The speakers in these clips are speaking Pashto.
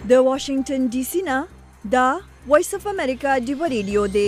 د واشنگټن ډي سي نه دا وایس اف امریکا ډیو ریډیو دی.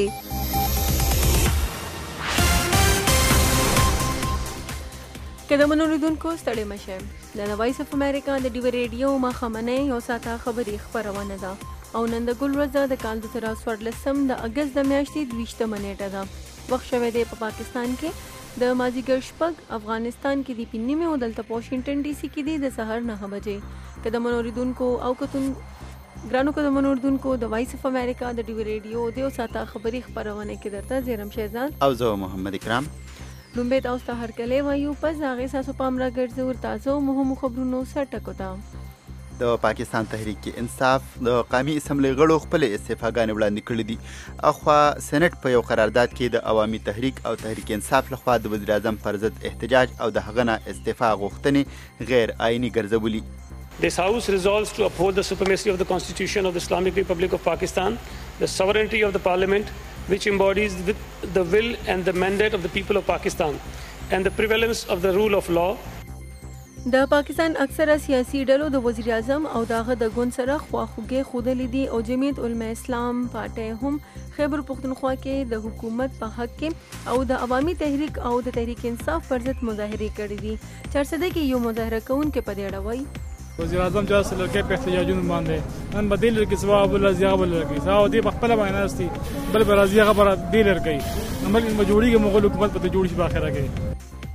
که د منوریدونکو ستړي مشه د وایس اف امریکا د ډیو ریډیو ماښامنۍ یو ساعته خبري خپرونه ده او نن د ګل ورځ د کال 2014 د اګست د میاشتې 20 نیټه ده. وخت شوی دی په پاکستان کې د مازیګر شپږ، افغانستان کې د پینځمې او دلته په واشنګټن ډي سي کې دی د سهار 9 بجې. که د منوریدونکو او ګرانو که د منوریدونکو د وایس اف امریکا د ډیو ریډیو د یو ساعته خبري خپرونه کې درته زیرم شهزاد او زه محمد اکرام لومبې تاسو ته هرکلی وایو. پس هغې ستاسو پام راګرځو ورتازه او مهمو خبرونو سر ټکو ته. د پاکستان تحریک انصاف د قومي اسمبلی غړو خپلې استعفاګانې وړاندې کړې دي. اخوا سېنټ په یو قرارداد کې د عوامي تحریک او تحریک انصاف لخوا د وزیر اعظم پر ضد احتجاج او د هغه نه استعفا غوښتنې غیر آئینی ګرځولي. This House resolves to uphold the supremacy of the Constitution of the Islamic Republic of Pakistan, the sovereignty of the Parliament, which embodies the will and the mandate of the people of Pakistan, and the prevalence of the rule of law. د پاکستان اکثره سیاسي ډلو د وزیر اعظم او داغه د ګوند سره خواخوږي ښودلې دي او جمعیت علماء اسلام پارټۍ هم خیبر پختونخوا کې د حکومت په حق کې او د عوامي تحریک او د تحریک انصاف پر ضد مظاهرې کړې دي. چارسده کې یو مظاهره کوونکی په دې اړه وایي وزیر اعظم جلسه لړکې په احتجاجونو باندې نن بدیل کې ثواب الله زیغه بل لري ساو دی په خپل باندې ناستي بل برازي خبره دی لري نمبر مجبوری کې مغول حکومت په جوړ شي باخره کې.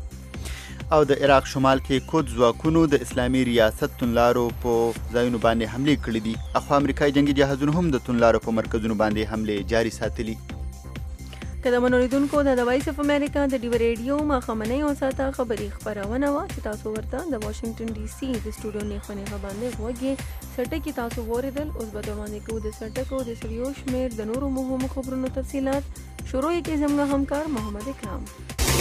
او د عراق شمال کې کود ځواکونو د اسلامي ریاست تونلارو په ځایونو باندې حملې کړې دي. اخوا امریکایي جنگي جهازونو هم د تونلارو په مرکزونو باندې حملې جاري ساتلي. که د منوریدونکو د وایس اف امریکا د ډیو ریډیو ماښامنۍ یو ساعته خبري خپرونه وه چې تاسو ورته د واشنګټن ډي سي د سټوډیو نیخوا نیخوا باندې غوږ یې سرټکي تاسو واورېدل. اوس به درباندې کوو د سرټکو د سړیو شمېر د نورو مهمو خبرونو تفصیلات. شروع یې کې زموږ همکار محمد اکرام.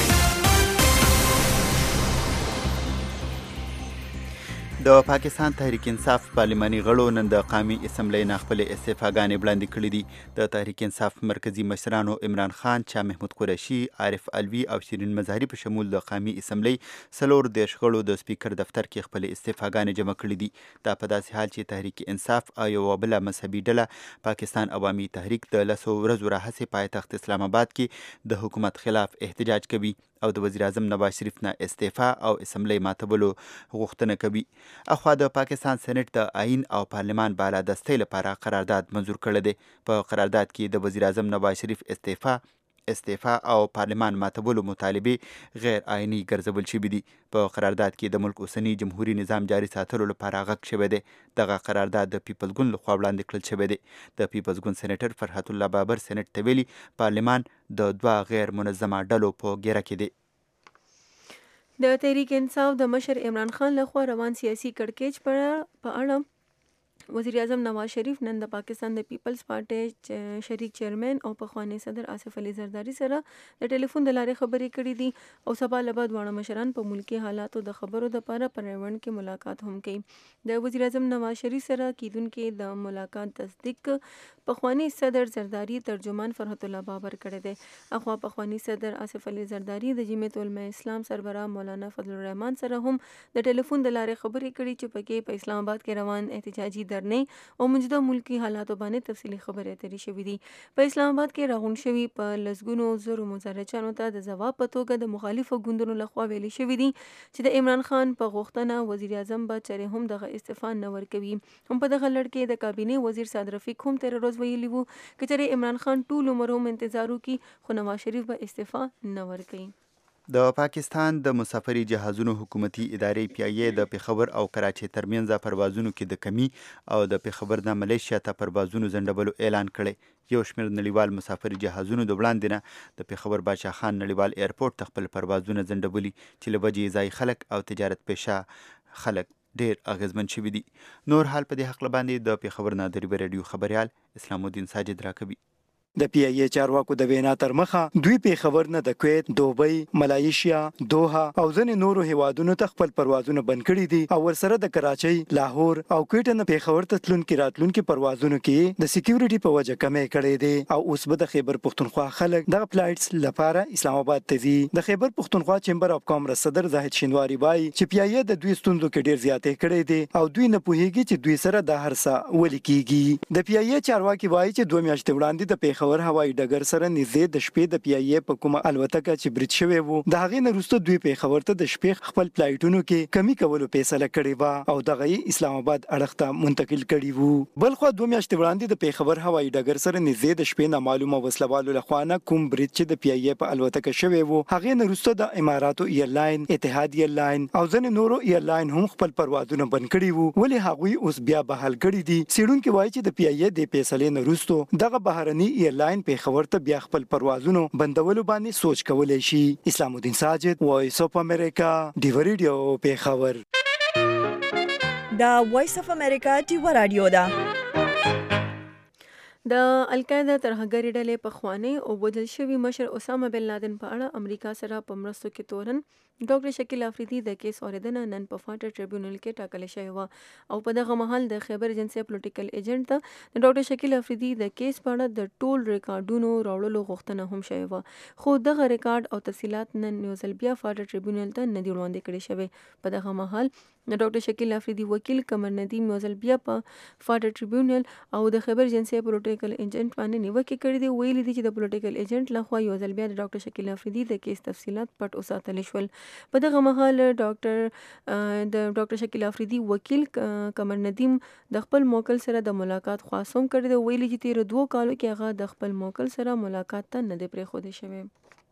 د پاکستان تحریک انصاف پارلماني غړو نن د قومي اسمبلی نه خپلې استعفاګانې وړاندې کړې دي. د تحریک انصاف مرکزي مشرانو عمران خان، شاه محمود قریشي، عارف علوي او شیرین مظهري په شمول د قومي اسمبلی 34 غړو د سپیکر دفتر کې خپلې استعفاګانې جمع کړې دي. دا په داسې حال چې تحریک انصاف او یوه بله مذهبي ډله پاکستان عوامي تحریک د 10 ورځو راهیسې پایتخت اسلام آباد کې د حکومت خلاف احتجاج کوي او د وزیر اعظم نواز شریف نه استعفا او اسمبلی ماتولو غوښتنه کوي. اخوا د پاکستان سېنټ د آئین او پارلمان بالادستۍ لپاره قرارداد منظور کړی دی. په قرارداد کې د وزیر اعظم نواز شریف استعفا او پارلمان ماتولو مطالبې غیر آئینی ګرځول شوي دي. په قرارداد کې د ملک اوسنی جمهوری نظام جاري ساتلو لپاره غږ شوی دی. دغه قرارداد د پیپلز ګوند لخوا وړاندې کړل شوی دی. د پیپلز ګوند سېنیټر فرحت الله بابر سېنټ ته ویلي پارلمان د 2 غیر منظمه ډلو په ګیره کې دی. د تحریک انصاف د مشر عمران خان لخوا روان سیاسي کړکېچ په اړه وزیر اعظم نواز شریف نن د پاکستان د پیپلز پارټۍ شریک چیرمن او پخوانی صدر آصف علي زرداری سره د ټلیفون د لارې خبرې کړې دي او سبا له بعد دواړه مشران په ملکي حالاتو د خبرو دپاره په ریوند کې ملاقات هم کوي. د وزیر اعظم نواز شریف سره کیدونکې د ملاقات تصدیق پخوانی صدر زرداری ترجمان فرحت الله بابر کړی دی. اخوا پخوانی صدر آصف علي زرداری د جمعیت علماء اسلام سربراہ مولانا فضل الرحمن سره هم د ټلیفون د لارې خبرې کړي چې پکې په اسلام آباد کې روان احتجاجي او موجوده ملکی حالاتو باندې تفصیلي خبرې اترې شوې دي. په اسلام آباد کې راغون شوي په لسګونو زرو مظاهرچیانو ته د ځواب په توګه د مخالفو ګوندونو لخوا ویلي شوي دي چې د عمران خان په غوښتنه وزیر اعظم به چرې هم دغه استعفا نه ورکوي. هم په دغه لړ کې د کابینې وزیر سعد رفیق هم تېره ورځ ویلي وو که چرې عمران خان ټول عمر هم انتظار وکړي خو نواز شریف به استعفا نه ورکوي. د پاکستان د مسافري جهازونو حکومتي ادارې پیایې د پېښور او کراچۍ ترمنځ پروازونو کې د کمی او د پېښور نه ملیشیا ته پروازونو ځنډولو اعلان کړی. یو شمېر نړیوال مسافري جهازونو د وړاندې نه د پېښور باچا خان نړیوال ایرپورټ ته خپل پروازونه ځنډولي چې له وجې ځایي خلک او تجارت پیشه خلک ډېر اغېزمن شوي دي. نور حال په دې هکله باندې د پېښور نه د ډیو ریډیو خبریال اسلام الدین ساجد راکوي. د پی ای چارواکو د وینا تر مخه دوی پیښور نه د کویت، دوبۍ، ملایشیا، دوحه او ځینې نورو هیوادونو ته خپل پروازونه بند کړي دي او ورسره د کراچۍ، لاهور او کویټ نه پیښور ته تلونکي راتلونکي پروازونو کې د سکیورټي په وجه کمې کړې دي او اوس به د خیبر پختونخوا خلک دغه فلایټس لپاره اسلام آباد ته ځي. د خیبر پختونخوا چیمبر اف کامرس صدر زاهد شینواری وایي چې پی ای ای د دوی ستونزو کې ډیر زیاتې کړې دي او دوی نه پوهیږي چې دوی سره د هر څه ولې کیږي. د پی ای ای چارواکي وایي چې 2 میاشتې وړاندې د پیښور هوایي ډګر سره نږدې د شپې د پی ای ای په کومه الوتکه چې برید شوی وو د هغې نه وروسته دوی پیښور ته د شپې خپل فلایټونو کې کمی کولو فیصله کړې وه او دغه یې اسلام آباد اړخ ته منتقل کړي وو. بلخوا 2 میاشتې وړاندې د پیښور هوایي ډګر سره نږدې د شپې نامعلومه وسلوالو لخوا نه کوم برید چې د پی ای ای په الوتکه شوی وو هغې نه وروسته د اماراتو ایرلاین، اتحاد ایرلاین او ځینې نورو ایرلاین هم خپل پروازونه بند کړي وو ولې هغوی اوس بیا بحال کړي دي. څېړونکي وایي چې د پی ای ای د فیصلې نه وروسته دغه بهرني ایرلاین پیښور ته بیا خپل پروازونو بندولو باندې سوچ کولی شي. اسلام الدین ساجد، وایس اف امریکا، ډیو ریډیو پیښور. دا وایس اف امریکا ډیو رادیو ده. د القاعده ترهګرې ډلې پخوانی او بدل شوي مشر اسامه بن لادن په اړه امریکا سره په مرستو کې تورن ډاکټر شکیل افریدي د کیس اوریدنه نن په فاټر ټریبیونل کې ټاکل شوی و او په دغه مهال د خیبر ایجنسی پولیټیکل ایجنټ ته د ډاکټر شکیل افریدي د کیس په اړه د ټول ریکارډونو راوړلو غوښتنه هم شوی و خو دغه ریکارډ او تفصیلات نن یو ځل بیا فاټر ټریبیونل ته نه دي وړاندې کړي شوی. په دغه مهال د ډاکټر شکیل افریدي وکیل قمر ندیم یو ځل بیا په فاټر ټریبیونل او د خیبر ایجنسی پولیټیکل ایجنټ باندې نیوکه کړې دي. ویلي دي چې د پولیټیکل ایجنټ لخوا یو ځل بیا د ډاکټر شکیل افریدي د کیس تفصیلات پټ وساتل شول. په دغه مهال د ډاکټر شکیل افریدي وکیل قمر ندیم د خپل موکل سره د ملاقات خواست هم کړی دی. ویلي چې تیر 2 کالو کې هغه د خپل موکل سره ملاقات ته نه دی پرېښودی شوی.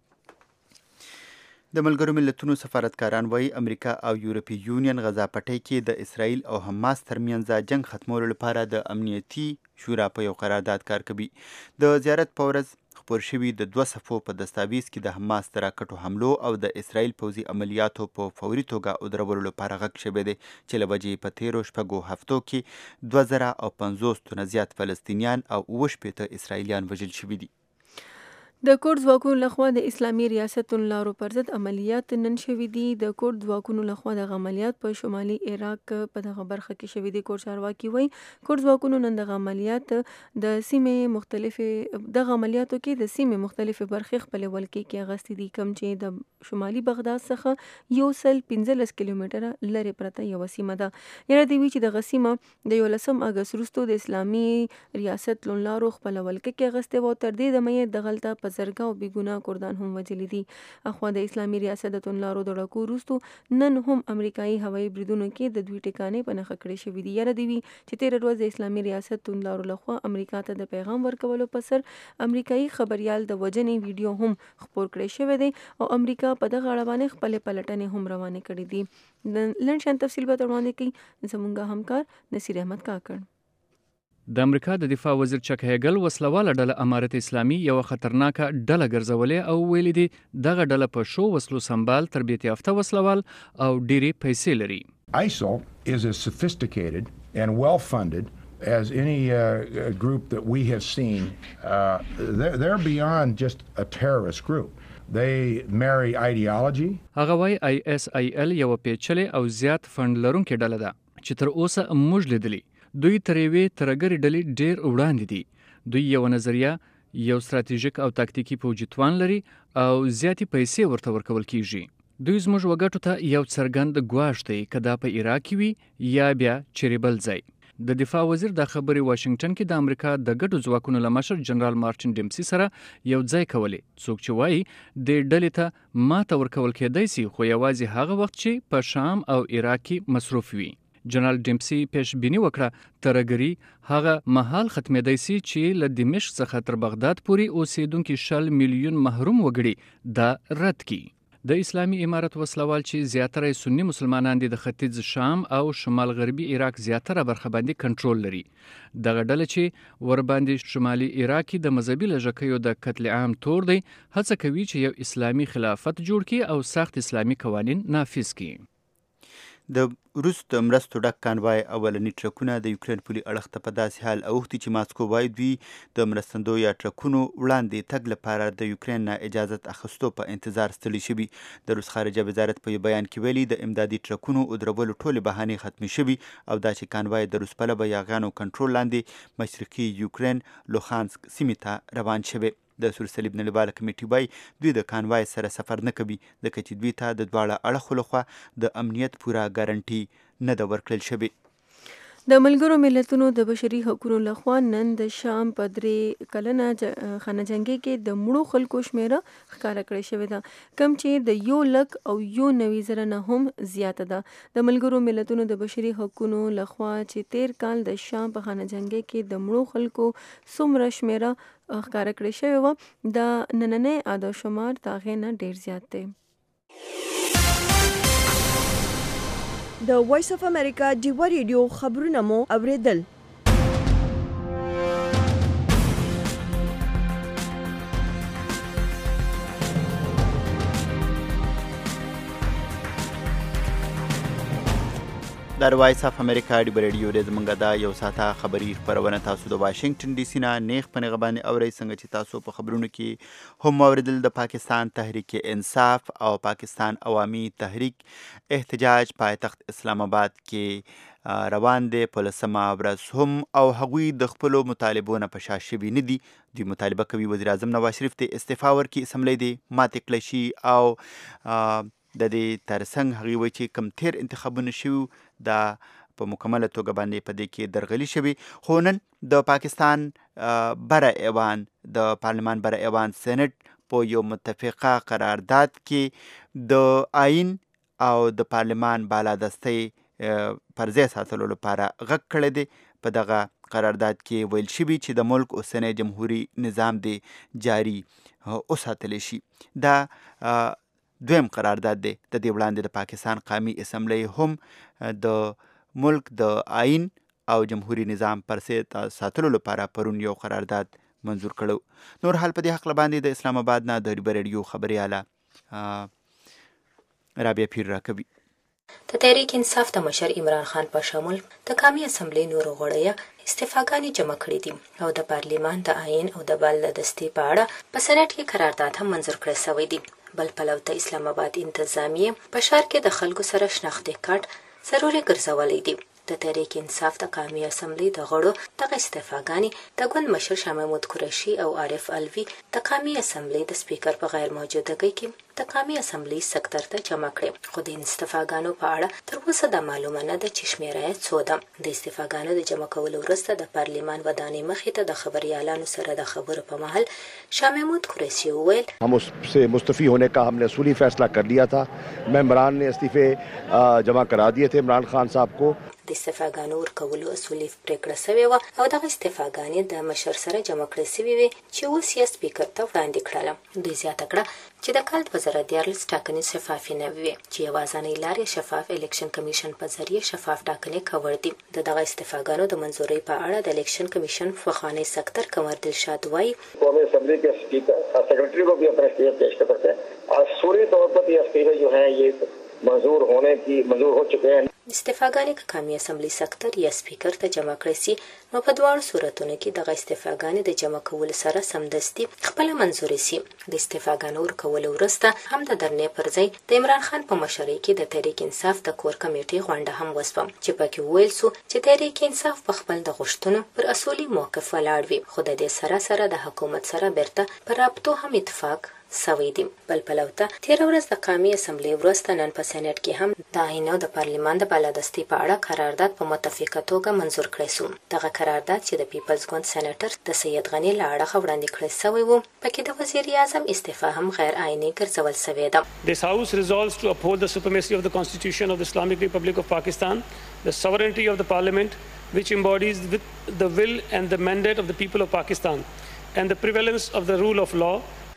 د ملګرو ملتونو سفارتکاران وایي امریکا او یورپي یونین غزا پټۍ کې د اسرائیل او حماس ترمنځ جنگ ختمولو لپاره د امنیتي شورا په یو قرارداد کار کوي. د زیارت په ورځ خپور شوي د 2 صفحو په دستاویز کې د حماس د راکټو حملو او د اسرائیل پوځي عملیاتو په فوري توګه ودرولو لپاره غږ شوی دی چې له وجې په تیرو 6 هفتو کې 2050 تنه زیات فلسطینیان او 70 اسرائیلیان وژل شوي دي. د کورد ځواکونو لخوا د اسلامي ریاست لارو پر ضد عملیات نن شوي دي. د کورد ځواکونو لخوا د عملیات په شمالي عراق په دغه برخه کې شوي دي. کورد چارواکي وایي کورد ځواکونو نن دغه عملیات د سیمې عملیاتو کې د سیمې مختلفې برخې خپلې ولکې کې اغستې دي کوم چې د شمالي بغداد څخه 115 کیلومتره لرې پرته یوه سیمه ده. یاد دی چې دغه سیمه د 11 اګست وروسته د اسلامي ریاست لارو خپله ولکه کې اغستې وه. تر دې دمه یې دغلته په زرګه او بېګناه کردان هم وژلي دي. اخوا د اسلامي ریاست د توندلارو د ډاکو وروسته نن هم امریکایي هوایي بریدونو کې د دوی ټکانې په نښه کړې شوي دي. یاد دی چې تېره ورځ د اسلامي ریاست توندلارو لخوا امریکا ته د پیغام ورکولو په سر امریکایي خبریال د وژنې ویډیو هم خپور کړی شوی دی او امریکا په دغه اړه باندې خپلې پلټنې هم روانې کړې دي. لنډ شان تفصیل به وړاندې کوي زموږ همکار نصیر احمد کاکړ. د امریکا د دفاع وزیر چک هیګل وسلواله ډله امارت اسلامي یو خطرناکه ډله ګرځولې او ویلي دي دغه ډله په شو وسلو سمبال تربیت یافته وسلوال او ډېرې پیسې لري. ISIL is as sophisticated and well funded as any group that we have seen. They're beyond just a terrorist group. They marry ideology. هغه وایي ISIL یو پیچلې او زیات فند لرونکې ډله ده چې تر اوسه موږ لیدلې. دوی تر یوې ترهګرې ډلې ډېر وړاندې دي. دوی یو نظریه، یو ستراتیژیک او تاکتیکي پوځي توان لري او زیاتې پیسې ورته ورکول کیږي. دوی زموږ وګټو ته یو څرګند ګواښ دی که دا په عراق کې وي یا بیا چیرې بل ځای. د دفاع وزیر دا خبرې واشنگټن کې د امریکا د ګډو ځواکونو له مشر جنرال مارټین ډیمسي سره یو ځای کولې. څوک چې وایي د ډلې ته ماته ورکول کېدای سي خو یوازې هغه وخت چې په شام او عراق کې مصروف وي. جنرال ډیمسي پیش بینی وکړه ترهګري هغه مهال ختمېدای سي چې له دمشق څخه تر بغداد پورې اوسېدونکي 100 میلیون محروم وګړي دا رد کړي. د اسلامي امارت وسلوال چې زیاتره سنی مسلمانان دي د ختیځ شام او شمال غربي عراق زیاتره برخه باندې کنټرول لري. دغه ډله چې ور باندې شمالي عراق د مذهبي لږکیو د قتل عام تور دی هڅه کوي چې یو اسلامي خلافت جوړ کړي او سخت اسلامي قوانین نافذ کړي. د روس د مرستو ډک کانوای اولني ټرکونه د یوکرین پولي اړخ ته په داسې حال اوښتي چې ماسکو باید دوی د مرستندو یا ټرکونو وړاندې تګ لپاره د یوکرین نه اجازت اخیستو په انتظار ستړي شوي. د روس خارجه وزارت په یو بیان کې ویلي د امدادي ټرکونو ودرولو ټولې بهانې ختمې شوي او دا چې کانوای د روس پلوه یاغیانو کنټرول لاندې مشرقي یوکرین لوخانسک سیمې ته روان شوی. د سور صلیب نړیواله کمیټې وایي دوی د کانوای سره سفر نه کوي ځکه چې دوی ته د دواړه اړخو لخوا د امنیت پوره ګارنټي نه ده ورکړل شوې. د ملګرو ملتونو د بشري حقوقو لخوا نن د شام په 3 کلنه خانه جنګي کې د مړو خلکو شمیره ښکاره کړې شوې ده، کم چې د 1,90,000 نه هم زیاته ده. د ملګرو ملتونو د بشري حقوقو لخوا چې 13 کال د شام په خانه جنګي کې د مړو خلکو څومره شمیره ښکاره کړې شوې وه، د نننی عدد شمار د هغې نه ډېر زیات دی. د وایس اف امریکا ډیوا ریډیو خبرونه مو اوریدل. د وایس اف امریکا ډیوا ریډیو د زمونږ دا یو ساعته خبري خبرونه تاسو د واشنگټن ډي سي نه نیغ په نیغه باندې اورئ، څنګه چې تاسو په خبرونو کې هم اوریدل د پاکستان تحریک انصاف او پاکستان عوامي تحریک احتجاج پایتخت اسلام آباد کې روان دی په 10مه ورځ هم او هغوی د خپلو مطالبو نه په شا شوي نه دي. دوی مطالبه کوي وزیر اعظم نواز شریف ته استعفا ورکړي، اسمبلی دې ماتې کړی شي او د دې ترڅنګ هغوی وایي چې کم تیر انتخابونه شوي دا په مکمله توګه باندې په دې کې درغلي شوي. خو نن د پاکستان بره ایوان د پارلمان بره ایوان سینټ په یو متفقه قرارداد کې د آئین او د پارلمان بالادستۍ پر ځای ساتلو لپاره غږ کړی دی. په دغه قرارداد کې ویل شوي چې د ملک اوسنی جمهوري نظام دی جاري وساتلی شي. دا دویم قرارداد دی. د دې وړاندې د پاکستان قومي اسمبلی هم د ملک د آئین او جمهوري نظام پر ځای ساتلو لپاره پرون یو قرارداد منظور کړو. نور حال په دې حق باندې د اسلام آباد نه د ریډیو خبرياله رابعه پیر راکوي. د تحریک انصاف د مشر عمران خان په شمول د قومي اسمبلی نورو غړیو استعفاګانې جمع کړې دي او د پارلیمان د آئین او د بالادستۍ په اړه په سېنات کې قرارداد هم منظور کړی شوی دی. بل پلو ته اسلام آباد انتظامیه په ښار کې د خلکو سره شناختی کارت ضروري ګرځولی دی. د تحریک انصاف د قومي اسمبلی د غړو دغه استعفاګانې د ګوند مشر شاه محمود قریشي او عارف الوي د قومي اسمبلی د سپیکر په غیر موجودګۍ کې د قومي اسمبلی سکتر ته جمع کړې. خو د استعفاګانو په اړه تر اوسه د معلومه نه ده چې شمیره یې څو ده. د استعفاګانو د جمع کولو وروسته د پارلیمان ودانۍ مخې ته د خبریالانو سره د خبرو په مهال شاه محمود قریشي وویل हम उससे मुस्तफ़ी होने का हमने असूली फैसला कर लिया था. मेंबरान ने इस्तीफे जमा करा दिए थे इमरान खान साहब को. د استعفاګانو ورکولو اصولي پریکړه شوې وه او دغه استعفاګانې د مشر سره جمع کړې شوې وې چې اوس یې سپیکر ته وړاندې کړله. دوی زیاته کړه چې د کال 2014 ټاکنې شفافې نه وي چې یوازینۍ لارې شفاف الیکشن کمیشن په ذریعه شفاف ټاکنې کول دي. دغه استعفاګانو د منظورۍ په اړه د الیکشن کمیشن پخوانی سکتر قمر دلشاد وایي قومی اسمبلی کے اسپیکر سیکرٹری کو بھی اپنا استعفا پیش کرتے ہیں. اصولی طور پر یہ استعفے جو ہیں یہ منظور ہو چکے ہیں. استعفاګانې که قومي اسمبلی سکتر یا سپیکر ته جمع کړی سي نو په دواړو صورتونو کې دغه استعفاګانې د جمع کولو سره سمدستي خپله منظوري سي. د استعفاګانو ورکولو وروسته هم د درنې پر ځای د عمران خان په مشرۍ کې د تحریک انصاف د کور کمیټې غونډه هم وسوه چې پکې وویل سو چې تحریک انصاف په خپل د غوښتنو پر اصولي موقف ولاړ وي، خو د دې سره سره د حکومت سره بیرته پر رابطو هم اتفاق سوی دی. بل پلو ته تېره ورځ د قومي اسمبلی وروسته نن په سېنات کې هم د آئین او د پارلیمان د بالادستۍ په اړه قرارداد په متفقه توګه منظور کړی سو. دغه قرارداد چې د پیپلز ګوند سېنیټر د سید غني له اړخه وړاندې کړی سوی و پکې د وزیر اعظم استعفا هم غیر آئیني ګرځول سوې ده. This House resolves to uphold the supremacy of the Constitution of the Islamic Republic of Pakistan, the sovereignty of the Parliament which embodies the will and the mandate of the people of Pakistan, and the prevalence of the rule of law.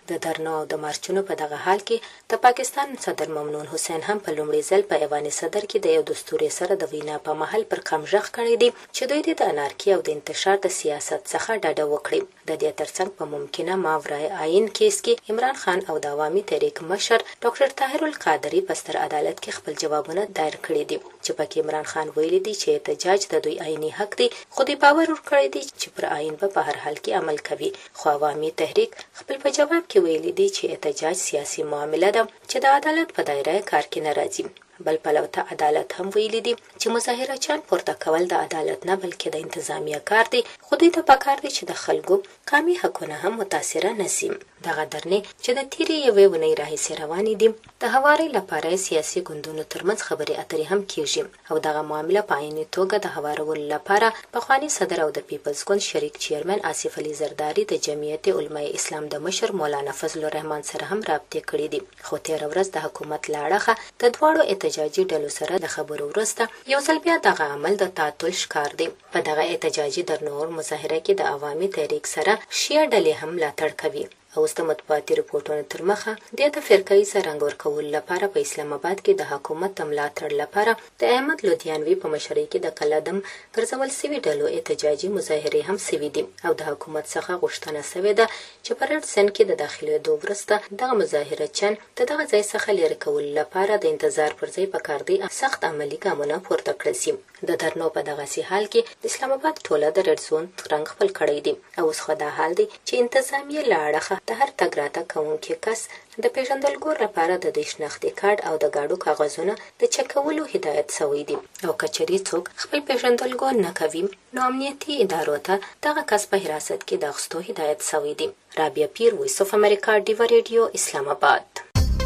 د درنو او د مارچونو په دغه حال کې د پاکستان صدر ممنون حسین هم په لومړي ځل په ایوان صدر کې د یو دستوري سره د وینا په محل پر قمژغ کړی دی چې دوی د انارکي او د انتشار د سیاست څخه ډډه وکړي. د دې ترڅنګ په ممکنه ماورای عین کیس کې عمران خان او د عوامي تحریک مشر ډاکټر طاهر القادری په ستر عدالت کې خپل جوابونه دایر کړي دي چې پکې عمران خان ویلي دی چې احتجاج د دوی عیني حق دی، خو دوی باور ورکړی دی چې پر عین په هر حال کې عمل کوي. خو عوامي تحریک خپل په جواب کې ویلي دی چې احتجاج سیاسي معامله ده چې د عدالت په دایره کار کې نه راځي. بل پلو ته عدالت هم ویلي دی چې مظاهره چان پورته کول د عدالت نه بلکې د انتظامیه کار دی، خو دوی ته پکار دی چې د خلکو قامي حقونه هم متاثره نشي. دغه درنې چې د تیرې یوې ونې راهیسې روانې دي د هواري لپاره سیاسي ګوندونو ترمنځ خبرې اترې هم کیږي او دغه معامله په عیني توګه د هوارولو لپاره پخواني صدر او د پیپلز ګوند شریک چیرمن آصف علي زرداری د جمعیت علماء اسلام د مشر مولانا فضل الرحمن سره هم رابطې کړې دي. خو تیر ورځ د حکومت له اړخه د دواړو احتجاجي ډلو سره د خبرو وروسته یو ځل بیا دغه عمل د تعطل ښکار دی. په دغه احتجاجي درنور مظاهره کې د عوامي تحریک سره شیعه ډلې هم ملاتړ کوي. او د مطبوعاتي رپورټونو تر مخه د فرقې رنګ ورکول لپاره په اسلام آباد کې د حکومت د ملاتړ لپاره د احمد لودیانوي په مشرۍ کې د قلدم ګرځول سوي ډلو احتجاجي مظاهرې هم سوي دي او د حکومت څخه غوښتنه سوې ده چې په رډ سن کې د داخلي وروسته دغه مظاهره چن دغه ځای څخه لرې کول لپاره د انتظار پر ځای پکار دی سخت عملی ګامونه پورته کړل شي. د درنو په دغه سي حال کې د اسلام آباد ټوله د رډ زون رنګ خپل کړی دی او اوس خو دا حال دی چې انتظامیه لاړه د هر تګ راتګ کوونکي کس د پیژندګلو لپاره د شناختي کارت او د ګاډو کاغذونو د چک کولو هدایت شوی دی او کچري څوک خپل پیژندګلو نه کوي نو امنیتي ادارو ته دغه کس په حراست کې د اخستو هدایت شوی دی. رابعه پیر، وایس اف امریکا، ډیوا ریډیو، اسلام آباد.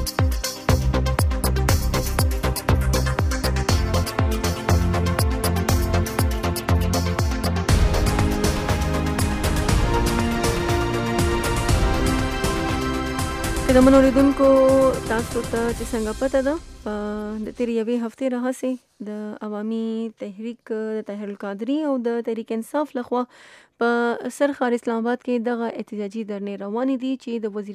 د منوریدونکو تاسو ته چې څنګه پته ده د تیرې یوې هفتې راهیسې د عوامي تحریک د طاهر القادری او د تحریک انصاف لخوا په سرخار اسلام آباد کې دغه احتجاجي درنې روانې دي چې د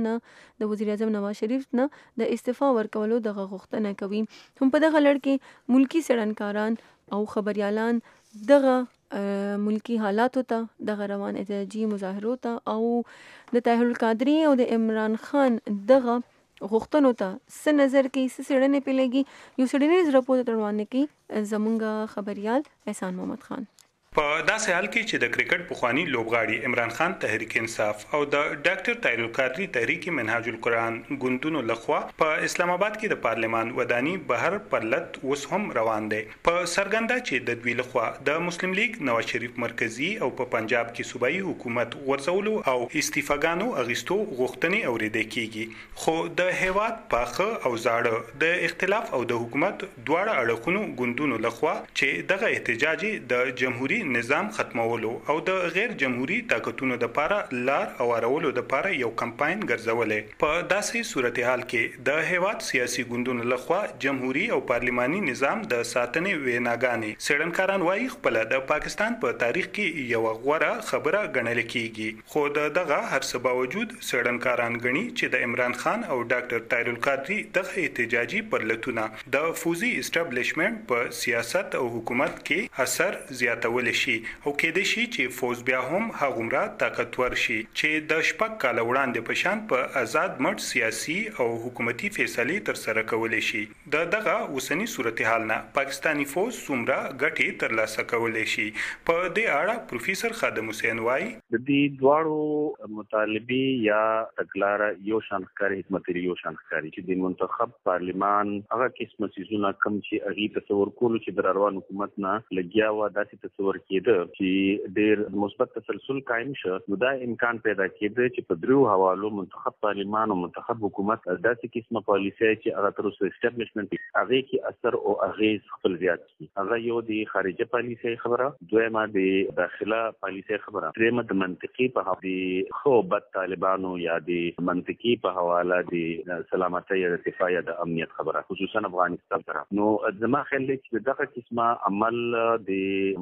وزیر اعظم نواز شریف نه د استعفا ورکولو دغه غوښتنه کوي. هم په دغه لړ کې ملکی څېړنکاران او خبريالان دغه ملکی حالاتو ته دغه روان احتجاجي مظاهرو ته او د طاهر القادری او د عمران خان دغه غوښتنو ته څه نظر کوي، څه څېړنې پې لګي، یو څېړنیز راپور روان کوي زمونږ خبریال احسان محمد خان. په داسې حال کې چې د کرکټ پخوانی لوبغاړي عمران خان تحریک انصاف او د ډاکټر طاهر القادری تحریک منهاج القرآن ګوندونو لخوا په اسلام آباد کې د پارلمان وداني بهر پرلط اوس هم روان دی. په سرګنده چې د دوی لخوا د مسلم لیگ نواز شریف مرکزی او په پنجاب کې صوبایي حکومت ورڅولو او استعفاګانو اغیستو غوښتنې اورېدل کیږي، خو د هیواد پاخه او زاړه د اختلاف او د حکومت دواړه اړخونو ګوندونو لخوا چې دغه احتجاجي د جمهوریت نظام ختمولو او د غیر جمهوریت طاقتونو د لپاره لار اوارولو د لپاره یو کمپاین ګرځولې. په داسې صورتحال کې د هیواد سیاسي ګوندونو لخوا جمهوریت او پارلماني نظام د ساتنې ویناګانې څېړنکاران وايي خپل د پاکستان په تاریخ کې یو غوره خبره ګڼل کیږي، خو دغه هر څه باوجود څېړنکاران ګڼي چې د عمران خان او ډاکټر طاهر القادری دغه احتجاجي پرلتونه د فوزي اسټابلیشمنت په سیاست او حکومت کې اثر زیاتول شي او کېدای شي چې فوز بیا هم هغومره طاقتور شي چې د شپږ کاله وړاندې په شان په آزاد مټ سیاسي او حکومتي فیصلې ترسره کولی شي. دغه اوسنی صورتحال نه پاکستانی فوز څومره ګټې ترلاسه کولی شي، په دې اړه پروفیسور خادم حسین وایي د دې دواړو مطالبې یا تګلاره یو شان ښکاري، حکومت یو شان ښکاري چې د منتخب پارلمان هغه قسمه څیزونه کم چې هغې تصور کولو چې د روان حکومت نه لګیا وه داسې تصور کېده چې ډېر مثبت تسلسل قایم شه، نو دا امکان پیدا کېده چې په دریو حوالو منتخب پارلمان او منتخب حکومت داسې قسمه پالیسۍ چې هغه تر اوسه اسټابلیشمنټ هغې کې اثر او اغېز خپل زیات کړي. هغه یو د خارجه پالیسۍ خبره، دویمه د داخله پالیسۍ خبره، درېیمه د منطقي په د ښه بد طالبانو یا د منطقي په حواله د سلامتۍ یا د دفاع یا د امنیت خبره، خصوصا افغانستان سره. نو زما خیال دی چې دغه قسمه عمل د مخې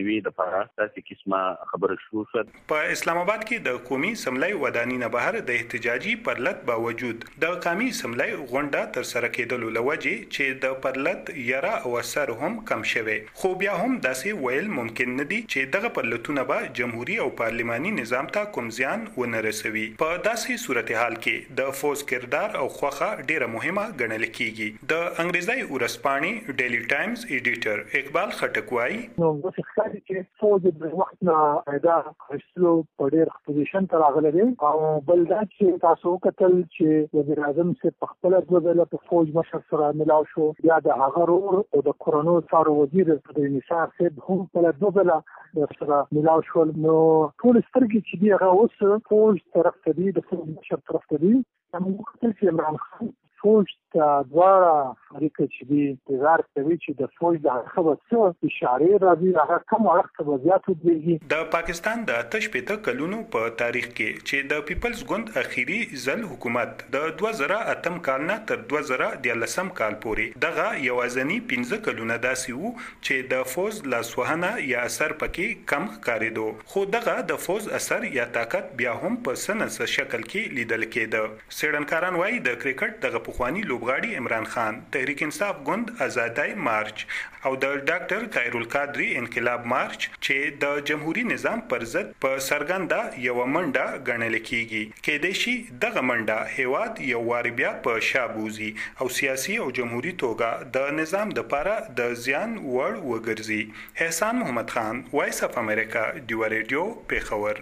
میوي د لپاره تاسو قسمه خبره شروع شوه. په اسلام آباد کې د قومي سملای ودانی نه بهر د احتجاجي پرلط باوجود د قومي سملای غونډه تر سره کېدلو لوجه چې د پرلط یرا او اثر هم کم شوه، خو بیا هم داسې ویل ممکن نه دي چې دغه پرلطونه به جمهوریت او پارلماني نظام ته کوم زیان ونه رسوي. په داسې صورتحال کې د فوز کردار او خوخه ډیره مهمه ګڼل کیږي. د انګریزي ورځپاڼې ډیلی ټایمز ایډیټر اقبال خټک وایي نو د ښکاري چې فوز د وخت نه دا خپلو په ډیر پوزیشن ته راغلی دی او بل دا چې تاسو کتل چې وزیر اعظم سے په خپل ځل په فوج مشر سره ملاو شو، بیا د هغه رور او د کورونو څارو وزیر د نثار صاحب هم په ځل سره ملاو شول. نو ټول سترګې چې دی هغه اوس فوج طرف ته دی، د فوج مشر طرف ته دی. موږ کتل چې عمران خان فوج ته دواړه اړیکه چې دی انتظار کوي چې د فوج د هغه څه اشارې راځي هغه کوم وخت به زیات وي. د پاکستان د تشبیته کلونو په تاریخ کې چې د پیپلز ګوند اخیری ځل حکومت د 2008 کال نه تر 2013 کال پورې دغه یوازنی 15 کلونه داسې وو چې د فوز لاسوهنه یا اثر پکې کم ښکارېدو، خو دغه د فوز اثر یا طاقت بیا هم په سنس شکل کې لیدل کېده. سیډنکاران وایي د کرکټ دغه پخوانی لوبغاړي عمران خان تحریک انصاف ګوند آزادای مارچ او د ډاکټر طاهر القادری انقلاب مارچ چې د جمهوریت نظام پر ضد په سرګنده یو منډه ګڼل کیږي. کېدای شي دغه منډه هیواد یو وار بیا په شابوزي او سیاسي او جمهوریت توګه د نظام د لپاره د زیان وړ وګرځي. احسان محمد خان، وایس اف امریکا، ډیو ریډیو، پیښور.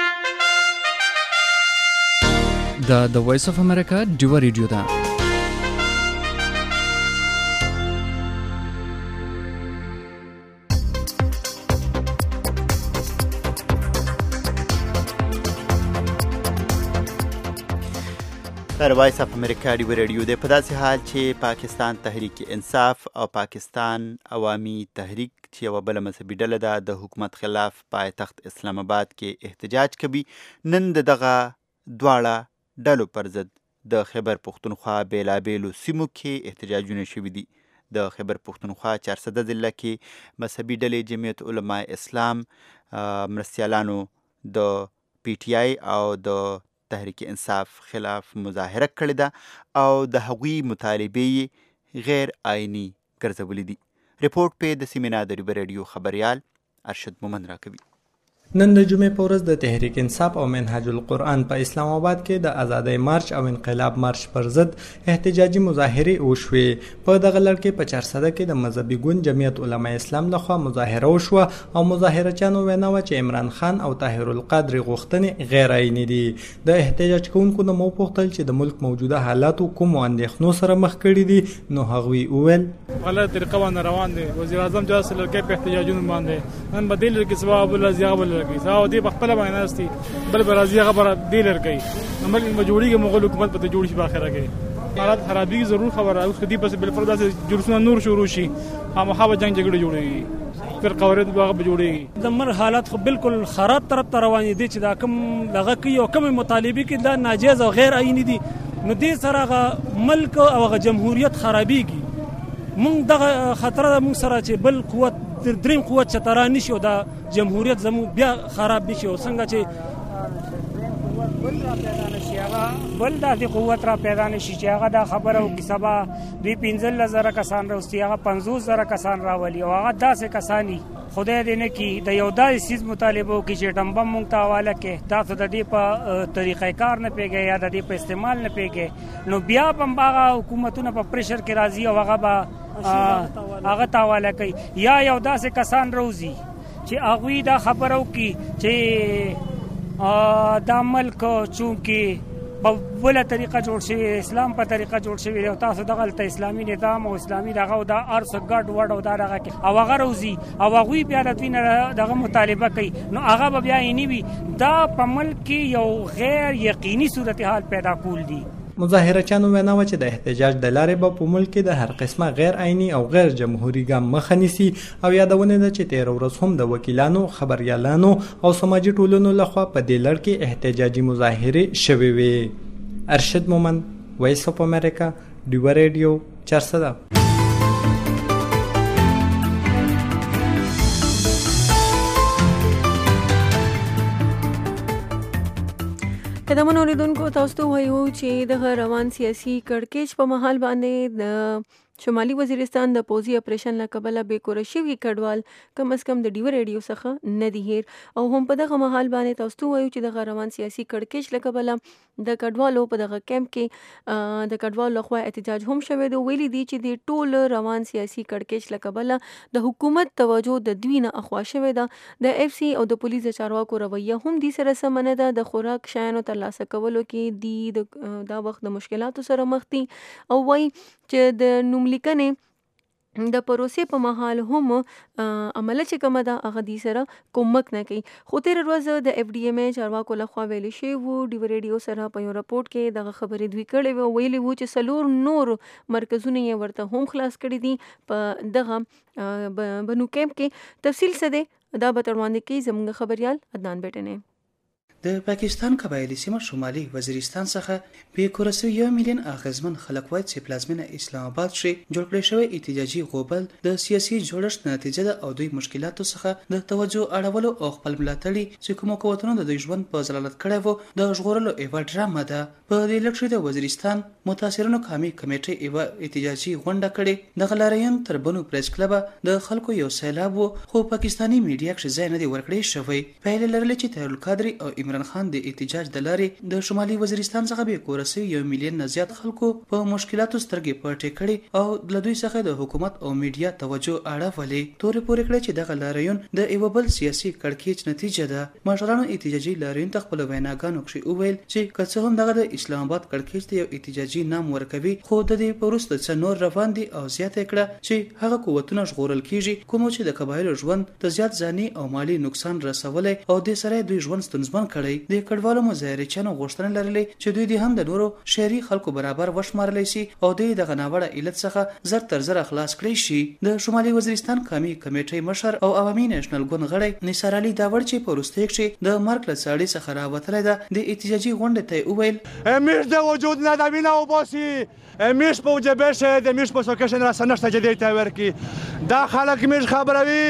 د وایس اف امریکا ډیو ریډیو دا وایس اف امریکا ډیو ریډیو د په داسې حال چې پاکستان تحریک انصاف او پاکستان عوامي تحریک چې یوه بله مذهبي ډله ده د حکومت خلاف پایتخت اسلام آباد کې احتجاج کوي. نن دغه دواړه ډلو پر ضد د خیبر پښتونخوا بیلابیلو سیمو کې احتجاجونه شوي دي. د خیبر پښتونخوا 400 ضلع کې مذهبي ډلې جمعیت علماء اسلام مرستیالانو د پی ټی آی او د تحریک انصاف خلاف مظاهره کړې ده او د هغوی مطالبې غیر آئینی ګرځولې دي. رپورټ په د سیمې نه د ډیو ریډیو خبریال ارشد مومند راکوي. نن د جمعې په ورځ د تحریک انصاف او منهج القرآن په اسلام آباد کې د آزادۍ مارچ او انقلاب مارچ پر ضد احتجاجي مظاهرې وشوې. په دغه لړ کې په 400 کې د مذهبي ګوند جمعیت علماء اسلام لخوا مظاهره وشوه او مظاهرچیانو وینا وه چې عمران خان او طاهر القادری غوښتنې غیر عیني دي. د احتجاج کوونکو نه مو پوښتل چې د ملک موجوده حالاتو کومو اندېښنو سره مخ کړي دي، نو هغوی وویل غلط طریقه باندې روان دي. وزیر اعظم جاسل لړکې په احتجاجونو باندې نن بدیل کې سبب الله زیغبل ساو دی بخپل باندې نستي بل برازي خبره دی لرګي عمل مجبوري مغول حکومت په جوړ شي په اخره کې حالات خرابي ضرور خبره اوس کدي بس بل فردا جلسونه نور شروع شي هم هغه جنگ جګړه جوړي پر قوارد باغ جوړي د مر حالات خو بالکل خراب طرف ته روان دي چې دا کوم دغه کوي او کوم مطالبه کې دا ناجیز او غیر عیني دي نو دې سره ملک او جمهوریت خرابيږي. مونږ دغه خطر مونږ سره چې بل قوت دریم قوت چې ترا نشي او د جمهوریت زمو بیا خراب نشي او څنګه چې بل د قوت را پیدا نشي چې هغه د خبره او کسبه دوی 15000 کسان راوستي هغه 50000 کسان راولي او هغه داسې کسانی خدای دې نه کی د یو داسې سیس مطالبه کې چې ټمبم مونږ ته حواله کې تاسو د دې په طریقې کار نه پیږي یا د دې په استعمال نه پیږي نو بیا هم هغه حکومتونه په پریشر کې راځي او هغه تاواله کوي یا یو داسې کسان روزي چې هغوی دا خبرو کې چې دا ملک چونکې په بله طریقه جوړ شوی اسلام په طریقه جوړ شوی او تاسو دغلته اسلامي نظام او اسلامي دغه او دا ارڅ ګډ وډ او دغه کې او هغه روزي او هغوی بیا د دوی نه دغه مطالبه کوي نو هغه به بیا یې نه وي دا په ملک کې یو غیر یقیني صورتحال پیدا کول دي. مظاهرچیانو وینا وه چې د احتجاج د لارې به په ملک کې د هر قسمه غیر عیني او غیر جمهوري ګام مخه نیسي او یادونه ده چې 13 ورځ هم د وکیلانو خبریالانو او سماجي ټولنو لخوا په دې لړ کې احتجاجي مظاهرې شوې وې. ارشد مومند، وایس اف امریکا، ډیو ریډیو، 400. قدمونو اوریدونکو تاسو ته وایو چې د روان سیاسي کړکېچ په مهال باندې د شمالي وزیرستان د پوځي اپریشن له کبله بې کوره شوي کډوال کم از کم د ډیو ریډیو څخه نه دي هیر او هم په دغه مهال باندې تاسو ته وایو چې د روان سیاسي کړکېچ له کبله د کډوالو په دغه کیمپ کې د کډوالو لخوا احتجاج هم شوی دی. ویلي دي چې د ټول روان سیاسي کړکېچ له کبله د حکومت توجه د دوی نه اخوا شوی ده. د اف سی او د پولیس چارواکو رویه هم دي سره سمنه ده. د خوراک شیانو ترلاسه کولو کې دی دا وخت د مشکلاتو سره مخ دي او وایي چې د نوملیکنې د پروسې په مهال هم عمله چې کومه ده هغه دې سره کومک نه کوي. خو تېره ورځ د اف ډي ایم ای چارواکو لخوا ویلي شوي وو ډیو ریډیو سره په یو راپورټ کې دغه خبرې دوی کړې وې. ویلي وو چې 4 نور مرکزونه یې ورته هم خلاص کړي دي په دغه بنو کیمپ کې. تفصیل څه دی دا به تر وړاندې کوي زموږ خبریال عدنان بیټنې. د پاکستان قبایلی سیمه شمالي وزیرستان څخه بې کوره سوي 1 میلیون اغیزمن خلک وایي چې پلازمینه اسلام آباد کې جوړ کړی شوی احتجاجي غوبل د سیاسي جوړښت نتیجه ده او دوی مشکلاتو څخه د توجه اړولو او خپل ملاتړي چې کومو قوتونو د دوی ژوند په ضلالت کړی وو د ژغورلو یوه ډرامه ده. په دې لړ د وزیرستان متاثرینو قومي کمیټې یوه احتجاجي غونډه کړې. دغه لاریون تر بنو پریس کلب د خلکو یو سیلاب وو خو پاکستاني میډیا کې ځای نه دی ورکړی شوی. پایله لرله چې طاهر القادري او عمران خان د احتجاج د لارې د شمالي وزیرستان څخه بې کوره سوي 1 میلیون نه زیات خلکو په مشکلاتو سترګې پټې کړې او له دوی څخه د حکومت او میډیا توجه اړولې. تورې پورې کړې چې دغه لاریون د یو بل سیاسي کړکېچ نتیجه ده. مشرانو احتجاجي لاریون ته خپل ویناګانو کې وویل چې که څه هم دغه د اسلام آباد کړکېچ ته یو احتجاجي نام ورکوي خو د دې په وروسته څه نور روان دي او زیاته کړه چې هغه قوتونه ژغورل کیږي کوم چې د قبایلو ژوند ته زیات ځاني او مالی نقصان رسولی او د سره دوی ژوند ستونزمن کړی. د کډوالو مظاهرچیانو غوښتنه لرلې چې دوی د هم د نورو شهري خلکو برابر وشمارلی شي او د دغه ناوړه علت څخه زر تر زر خلاص کړی شي. د شمالي وزیرستان قومي کمیټې مشر او عوامي نېشنل ګوند غړی نثار علي داوړ چې په وروستۍ کې د مرګ له څاړې څخه راوتلی ده د احتجاجي غونډې ته وویل میش د وجود نه د وینه وباسي میش په وجبه شه د میش په سوکشن را سنشته جدي ته ورکی دا خلک میش خبروي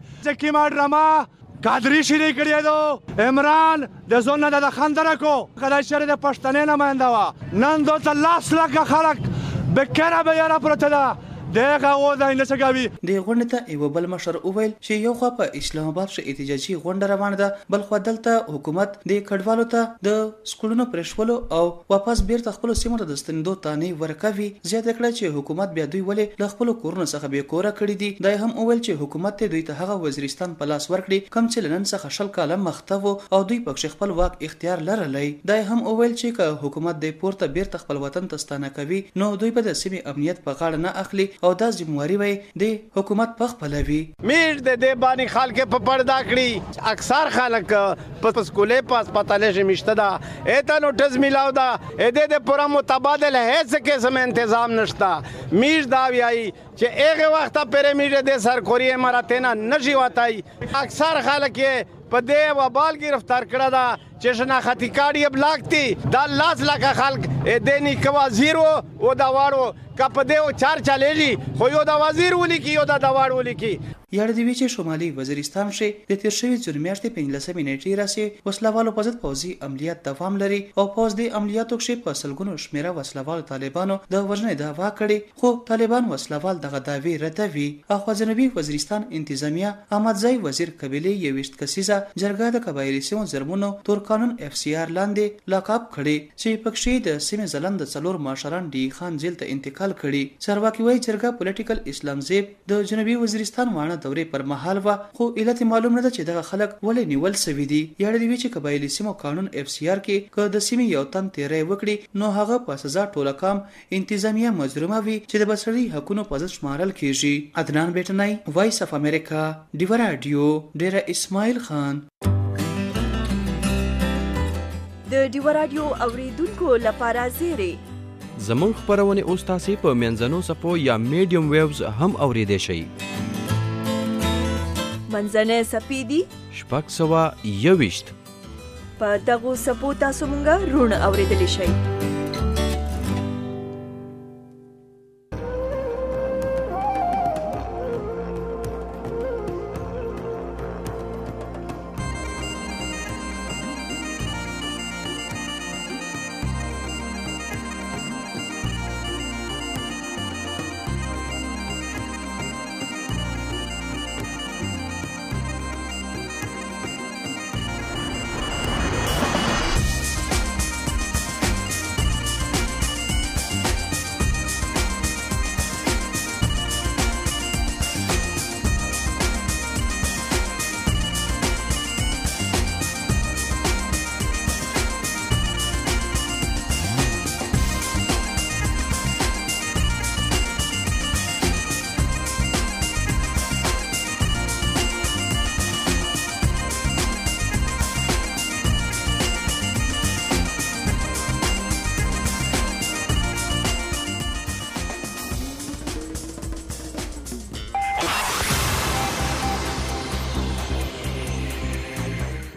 چې ما ډرامه قادری شری کړی دو عمران د زون نه د خندره کو کله شری د پښتنې نماینده وا نن دوه لاس لکه خلک بکره به یاره پروت ده دغه و د انسګاوي. د غونډې ته یو بل مشر وویل چې یو خو په اسلام آباد کې احتجاجي غونډه روانه ده بل خو دلته حکومت د کډوالو ته د سکولونو پرېښولو او واپس بیرته خپل سیمو ته د ستنېدو تانې ورکوي. زیاته کړه چې حکومت بیا دوی ولې له خپل کورونو څخه بې کوره کړي دي. دا هم وویل چې حکومت ته دوی ته هغه وزیرستان په لاس ورکړي کوم چې لنن څخه 10 کاله مخته وو او دوی په خپل واک اختیار لرلی. دا هم وویل چې که حکومت د پورته بیرته خپل وطن ته ستانه کوي نو دوی به د سیمې امنیت په غاړه نه اخلي او دا ذمہواری وي د حکومت په خپل وی. میر د دې باندې خلک په پردا کړی اکثر خلک په سکولې په هسپتال کې مشته ده اته نوټس ملاو ده اې د پورا متبادل هیڅ قسم تنظیم نشتا. میر دا ویایي چې هغه وخت پرې میر د سرکوري اماراتونه نشي واتای اکثر خلک په دې وبال گرفتار کړه دا چې شناختی کارت یې بلاکتی دا لاس لکه خلک د نیکه وزیر او دا واړو کپ دې چار چلېږي خو یو د وزیر ولیکي یو د واړو ولیکي. یاد دی چې شمالي وزیرستان کې د تیر شوي جون میاشتې 15 نیټې راسي وسلوالو په ضد پوځي عملیات دوام لري او پوز د عملیاتو کې په سلګونو شمیره وسلوال طالبانو د وژنې دعوا کړې خو طالبان وسلوال دغه دعوی ردوي. اخوا جنوبي وزیرستان انتظامیه احمدزای وزیر قبیله یوشت کسیزه جرګه د قبایلی سیمو زرمونو تور قانون اف سی آر لاندې لقب کړي چې پکښې د سیمې زلند 4 ماشران ډي خان جیل ته انتقال کړي. چارواکي وایي جرګه پولیټیکل اسلام زیب د جنوبي وزیرستان وانه دورې پر مهال و خو علت معلوم نه ده چې دغه خلک ولې نیول سوي دي. یاد دی چې قبایلی سیمو قانون اف سی آر کې که د سیمې یو تن تیری وکړي نو هغه په سزا ټوله کام انتظامیه مجرمه وي چې د بشري حقوقو په ضد شمارل کیږي. عدنان بیٹنای وایس اف امریکا ډیو رادیو ډیره اسماعیل خان. د ډیو رادیو اوریدونکو لپاره زیری زمون خبرونه اوس تاسو په منځنو سپو یا میډیم ویوز هم اوریدئ شئ. منځنۍ سپې دي 621 په دغو سپو تاسو مونږه رونه اوریدلی شئ.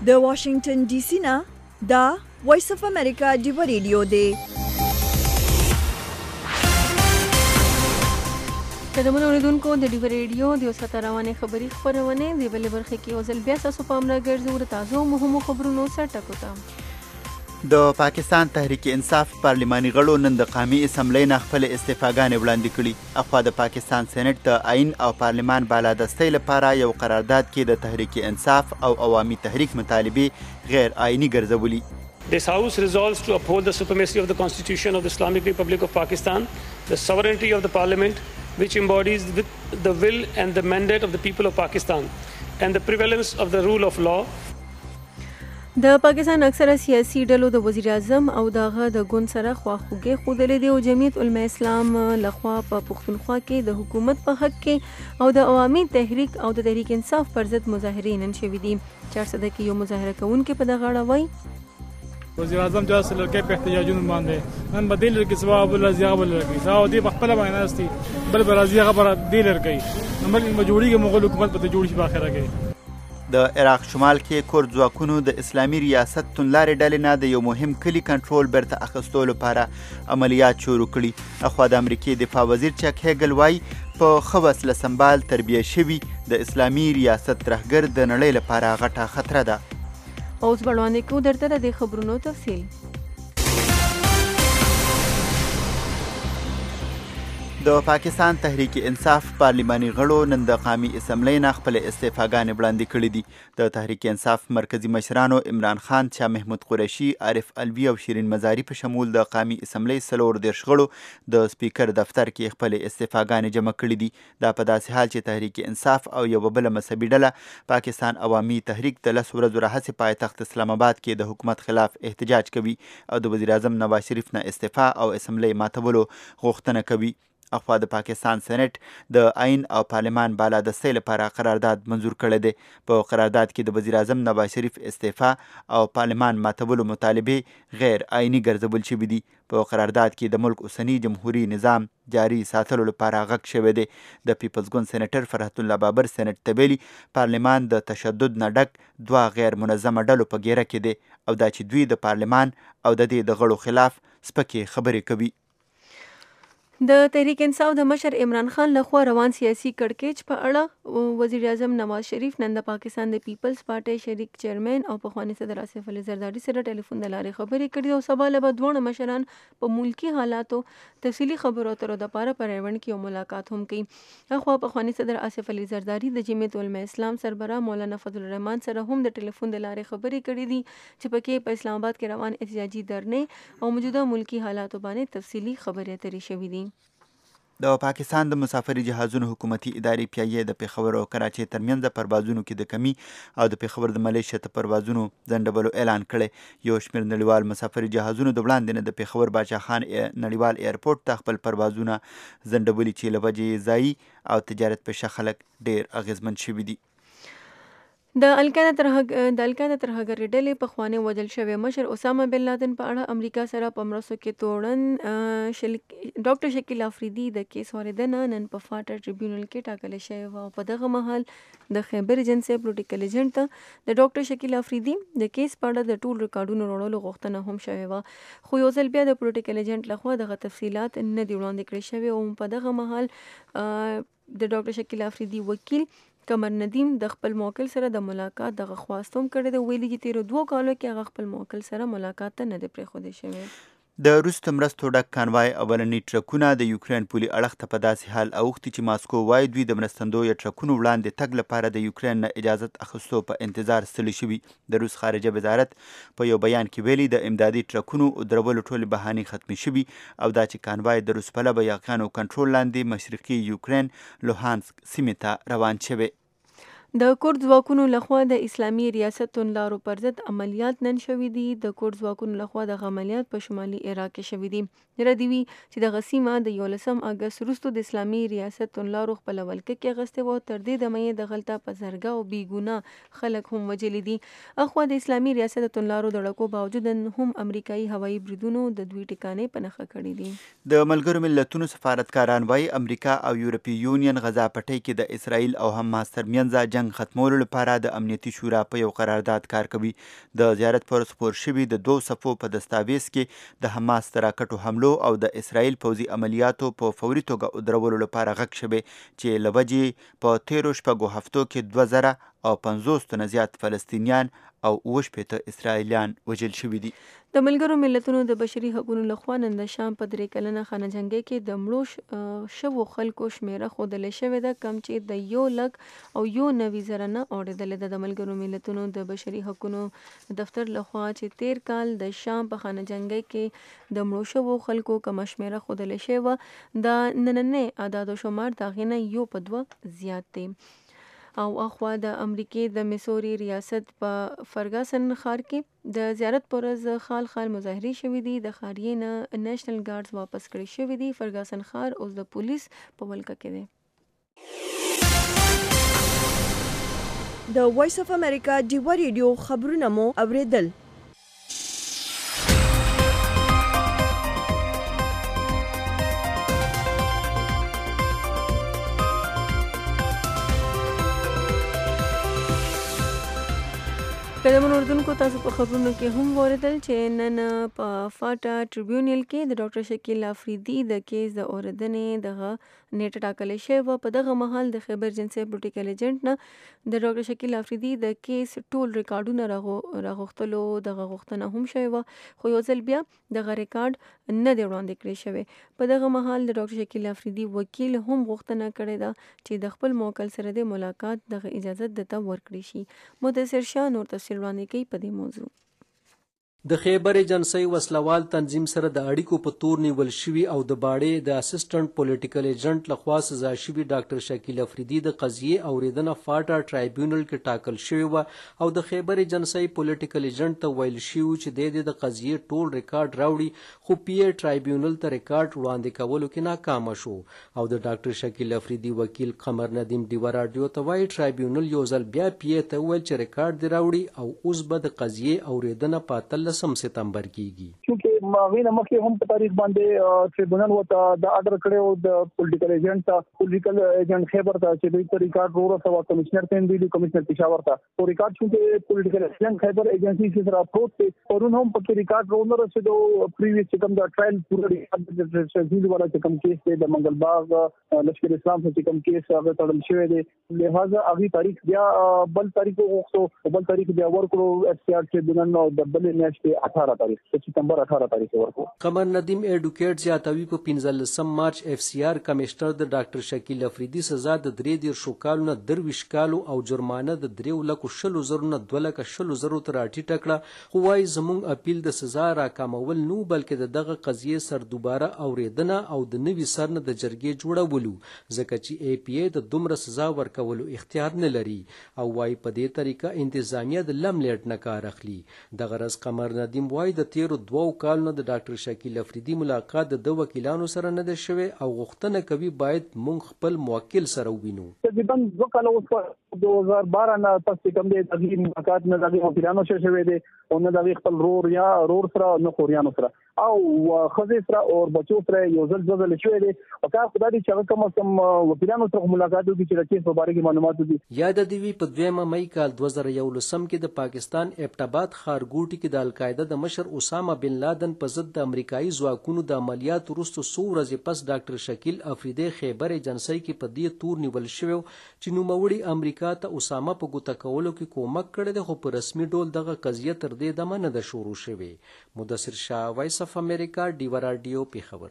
د واشنگټن ډي سي نه دا وایس اف امریکا ډیو ریډیو دی. قدمونه اوریدونکو د ډیو ریډیو د وساته روانې خبري خبرونه دی بلې برخه کې اوسل بیا تاسو پام راګرځو د تازه مهمو خبرونو سره ټکو ته. د پاکستان تحریک انصاف پارلماني غړو نن د قومي اسمبلی نه خپل استعفاګانې وړاندې کړي. اخوا د پاکستان سېنات د آئین او پارلمان بالادستۍ لپاره یو قرارداد کې د تحریک انصاف او عوامي تحریک مطالبې غیر آئینی ګرځولي. This House resolves to uphold the supremacy of the Constitution of the Islamic Republic of Pakistan, the sovereignty of the Parliament, which embodies the will and the mandate of the people of Pakistan, and the prevalence of the rule of law. د پاکستان اکثره سیاسي ډلو د وزیر اعظم او دغه د ګوند سره خواخوږي ښودلې دي او جمعیت علماء اسلام لخوا په پښتونخوا کې د حکومت په حق کې او د عوامي تحریک او د تحریک انصاف پر ضد مظاهرې نن شوې دي. 400 کې یو مظاهره کوونکي په دغه اړه وایي وزیر اعظم جاسه لړکې په احتجاجونو باندې نن بدیل کې سبب الله زیغه لګي سعودي په خپل باندې ناستي بل برازي خبره دی لړکې نمبر مجبوري کې مغول حکومت په جوړ شي په اخره کې. د عراق شمال کې کورد ځواکونو د اسلامي ریاست توندلارې ډلې نه د یو مهم کلي کنټرول بیرته اخیستو لپاره عملیات شروع کړي. اخوا د امریکې دفاع وزیر چک هیګل وایي په ښه وسله سمبال تربیه شوي د اسلامي ریاست ترهګر د نړۍ لپاره غټه خطره ده. اوس بړوانې کو درته د خبرونو تفصیل. د پاکستان تحریک انصاف پارلماني غړو نن د قومي اسمبلی نه خپل استعفاګانې وړاندې کړې دي. د تحریک انصاف مرکزی مشرانو عمران خان، شاه محمود قریشي، عارف الوی او شیرین مزاري په شمول د قومي اسمبلی 34 غړو د سپیکر دفتر کې خپل استعفاګانې جمع کړې دي. دا په داسې حال چې تحریک انصاف او یو بله مذهبي ډله پاکستان عوامي تحریک د 10 ورځو راهیسې پایتخت اسلام آباد کې د حکومت خلاف احتجاج کوي او د وزیر اعظم نواز شریف نه استعفا او اسمبلی ماتولو غوښتنه کوي. اخوا د پاکستان سېنات د آئین او پارلمان بالادستۍ لپاره قرارداد منظور کړی دی. په قرارداد کې د وزیر اعظم نواز شریف استعفا او پارلمان ماتولو مطالبې غیر آئینی ګرځول شوي دي. په قرارداد کې د ملک اوسنی جمهوری نظام جاری ساتلو لپاره غږ شوی دی. د پیپلز ګوند سېنیټر فرحت الله بابر سېنات ته ویلي پارلمان د تشدد نه ډک دوه غیر منظمه ډلو په ګیره کې دی او دا چې دوی د پارلمان او د دې د غړو خلاف سپکې خبرې کوي. د تحریک انصاف د مشر عمران خان لخوا روان سیاسي کړکېچ په اړه وزیر اعظم نواز شریف نن د پاکستان د پیپلز پارټۍ شریک چیرمن او پخوانی صدر آصف علي زرداري سره ټلیفون د لارې خبرې کړې او سبا له به دواړه مشران په ملکی حالاتو تفصیلي خبرو اترو دپاره په ایونټ کې یو ملاقات هم کوي. اخوا پخوانی صدر آصف علي زرداري د جمعیت علماء اسلام سربراہ مولانا فضل الرحمن سره هم د ټلیفون د لارې خبرې کړې دي چې پکې په اسلام آباد کې روان احتجاجي دھرنې او موجوده ملکی حالاتو باندې تفصیلي خبرې اترې شوې دي. د پاکستان د مسافري جهازونو حکومتي ادارې پیایې د پېښور او کراچۍ ترمنځ پروازونو کې د کمی او د پېښور د ملیشیا ته پروازونو ځنډولو اعلان کړی. یو شمېر نړیوال مسافري جهازونو د وړاندې نه د پېښور باچا خان نړیوال ایرپورټ ته خپل پروازونه ځنډولي چې له وجې ځایي او تجارت پیشه خلک ډېر اغېزمن شوي دي. د القاعده ترهګرۍ ډلې پخوانی وژل شوی مشر اسامه بن لادن په اړه امریکا سره په مرستو کې توړن ډاکټر شکیل افریدي د کیس واردنه نن په فاټر ټریبیونل کې ټاکل شوی و او په دغه مهال د خیبر ایجنسي پولیټیکل ایجنټ ته د ډاکټر شکیل افریدي د کیس په اړه د ټول ریکارډونو وړلو غوښتنه هم شوی و خو یو ځل بیا د پولیټیکل ایجنټ لخوا دغه تفصیلات نه دي وړاندې کړی شوی او په دغه مهال د ډاکټر شکیل افریدي وکیل قمر ندیم د خپل موکل سره د ملاقات دغه خواست هم کړی دی. ویلي چې تیرو 2 کالو کې هغه خپل موکل سره ملاقات ته نه دی پرېښودی شوی. د وروسته مرستو ډک کانوای اولني ټرکونه د یوکرین پولي اړخ ته په داسې حال اوښتي چې ماسکو وایي دوی د مرستندویه ټرکونو وړاندې تګ لپاره د یوکرین نه اجازت اخیستو په انتظار ستړي شوي. د روس خارجه وزارت په یو بیان کې ویلي د امدادي ټرکونو درولو ټولې بهانې ختمې شوي او دا چې کانوای د روس پلوه یاغیانو کنټرول لاندې مشرقي یوکرین لوهانسک سیمې ته روان شوی. د کورد ځواکونو لخوا د اسلامي ریاست توندلارو پر ضد عملیات نن شوي دي. د کورد ځواکونو لخوا دغه عملیات په شمالي عراق کې شوي دي. ردی وی چې دغه سیمه د 11 اګست وروسته د اسلامي ریاست توندلارو خپل ولکه کې اخیستې وه. تر دې دمه یې دغلته په زرګه او بیګونه خلک هم وژلي دي. اخوا د اسلامي ریاست توندلارو د ډکو باوجود هم امریکایي هوایي بریدونو د دوی ټکانې په نښه کړي دي. د ملګرو ملتونو سفارتکاران وایي امریکا او یورپي یونین غزا پټۍ کې د اسرائیل او حماس ترمنځ جنگ ختمولو لپاره د امنیتي شورا په یو قرارداد کار کوي. د زیارت پر سپور شوي د 2 صفو په دستاویز کې د حماس د راکټو حملو او د اسرائیل پوځي عملیاتو په فوري توګه درولو لپاره غږ شوی چې له وجې په تیرو شپږو هفتو کې 2050 تنه زیات فلسطینیان او 80 اسرائیلیان وژل شوي دي. د ملګرو ملتونو د بشري حقوقو لخوا نن د شام په 3 کلنه خانه جنګي کې د مړو شوو خلکو شمیره ښودل شوې ده، کم چې د 1,90,000 نه اوریدلې ده. د ملګرو ملتونو د بشري حقوقو دفتر لخوا چې 13 کال د شام په خانه جنګي کې د مړو شوو خلکو کوم شمیره ښودل شوې د نننې اعداد و شمار د غینه 1.2 زیات دي. او اخوا د امریکې د میسوري ریاست په فرګاسن ښار کې د زیارت پر ورځ خال مظاهرې شوې دي. د ښاریې نه نېشنل ګارډز واپس کړي شوې دي. فرګاسن ښار اوس د پولیس په ولکه کې دی. د وایس اف امریکا ډیوا ریډیو خبرونه مو اوریدل. قدمونو اردوونکو تاسو په خبرونو کې هم واوریدل چې نن په فاټا ټریبیونل کې د ډاکټر شکیل افریدي د کیس د اوریدنې دغه نیټه ټاکلې شوې. په دغه مهال د خیبر جنسي پولیټیکل ایجنټ نه د ډاکټر شکیل افریدي د کیس ټول ریکارډونه راغوښتلو دغه غوښتنه هم شوې، خو یو ځل بیا دغه ریکارډ نه دی وړاندې کړی شوی. په دغه مهال د ډاکټر شکیل افریدي وکیل هم غوښتنه کړې ده چې د خپل موکل سره د ملاقات دغه اجازه دته ورکړي شي. مدثر شاه نور تفصیل وړاندې کوي په دې موضوع. د خیبر ایجنسی وسلوال تنظیم سره د اړیکو په تور نیول شوي او د باړې د اسسټنټ پولیټیکل ایجنټ لخوا سزا شوي ډاکټر شکیل افریدي د قضیې اوریدنه فاټا ټرایبیونل کې ټاکل شوې وه او د خیبر ایجنسی پولیټیکل ایجنټ ته ویل شوي چې د قضیې ټول ریکارډ راوړي، خو پی ای ټرایبیونل ته ریکارډ وړاندې کولو کې ناکامه شو. او د ډاکټر شکیل افریدي وکیل قمر ندیم ډیوا راډیو ته وایي ټرایبیونل یو ځل بیا پی ای ته وویل چې ریکارډ دې راوړي او اوس به د قضیې اوریدنه په 13 سپتمبر کیږي. چونکه ماغینه مخکې هم په تاریخ باندې ټریبیونل وته د آرډر کړو د پولیټیکل ایجنټ خیبر ته چې دوی ریکارډ ورسوه کمشنر ته دی کمشنر پېښور ته او ریکارډ چې پولیټیکل ایجنټ خیبر ایجنسی سره اپروچ ته پرون هم په ریکارډ ورونه رسیدو پریویس چې کوم د ټرایل پورا ریکارډ شهید والا چې کوم کیس دی د منګل باغ لشکر اسلام چې کوم کیس هغه تړل شوی دی، لہذا هغه تاریخ بیا بل تاریخ وغوښتو، بل تاریخ بیا ورکړو اف سی آر ټریبیونل نو د بل میاشتې 18 تاریخ سپتمبر 18 تاریخ ورکړو. قمر ندیم ایډوکیټ زیاتوي په 15 مارچ اف سی آر کمشنر د ډاکټر شکیل افریدي سزا د 3 کالو نه 23 کالو او جرمانه د 3,20,000 نه 2,20,000 ته راټیټه کړه، خو وايي زموږ اپیل د سزا راکامول نو بلکې دغه قضیې سر دوباره اوریدنه او د نوي سر نه د جرګې جوړولو، ځکه چې ای پی ای د دومره سزا ورکولو اختیار نه لري او وايي په دې طریقه انتظامیه د لملیټ نه کار اخلي. دغه ورځ قمر ندیم وايي د تیرو 2 کالونو د ډاکټر شکیل افریدي ملاقات د وکیلانو سره نه ده شوی او غوښتنه کوي باید مونږ خپل موکل سره ووینو. تقریبا 2 کال اوس 2012 نه پس کوم دی د ملاقات نه د وکیلانو سره شوی دی او نه د خپل رور سره نه خوریانو سره او خزې سره او بچو سره یو ځل شوی دی او کار خدای دې چې کوم وکیلانو سره ملاقات وکړي چې د کیس په اړه معلومات ورکړي. یاد دی وی په 2 مې کال 2011 کې د پاکستان ایبټاباد ښارګوټي کې د القاعده د مشر اسامه بن لادن په ضد د امریکایي ځواکونو د عملیات وروسته 100 ورځې پس ډاکټر شکیل افریدي خیبر ایجنسی کې په دې تور نیول شوی چې نوموړي امریکا ته اسامه په ګوته کولو کې کومک کړی دی، خو په رسمي ډول دغه قضیه تر دې دمه نه ده شروع شوې. مدثر شاه، وایس اف امریکا، ډیوا راډیو، پیښور.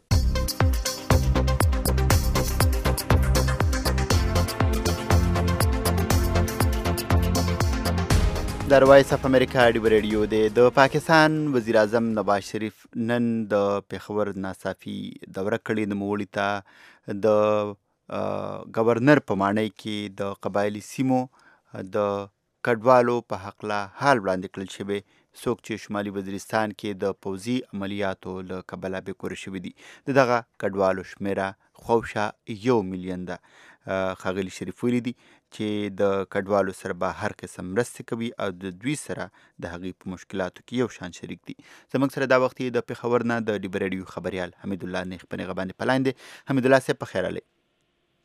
در وایس اف امریکا ډیوا ریډیو دی. د پاکستان وزیر اعظم نواز شریف نن د پیښور ناڅاپي دوره کړې، نوموړي ته د گورنر په معنی کې د قبایلي سیمو د کډوالو په حقله حال وړاندې کړل شوی، څوک چې شمالي وزیرستان کې د پوځي عملیاتو له کبله بېکوره شوي دي. د دغه کډوالو شمیره خواوشا 1 میلیون ده. ښاغلي شریف ویلي دي چې د کډوالو سره به هر قسم مرستې کوي او د دوی سره د هغې په مشکلاتو کې یو شان شریک دي. زموږ سره دا وخت د پیښور نه د ډیوا ریډیو خبریال حمید الله نیغ په نیغه باندې په لاین دی. حمید الله صاحب په خیر راغلی.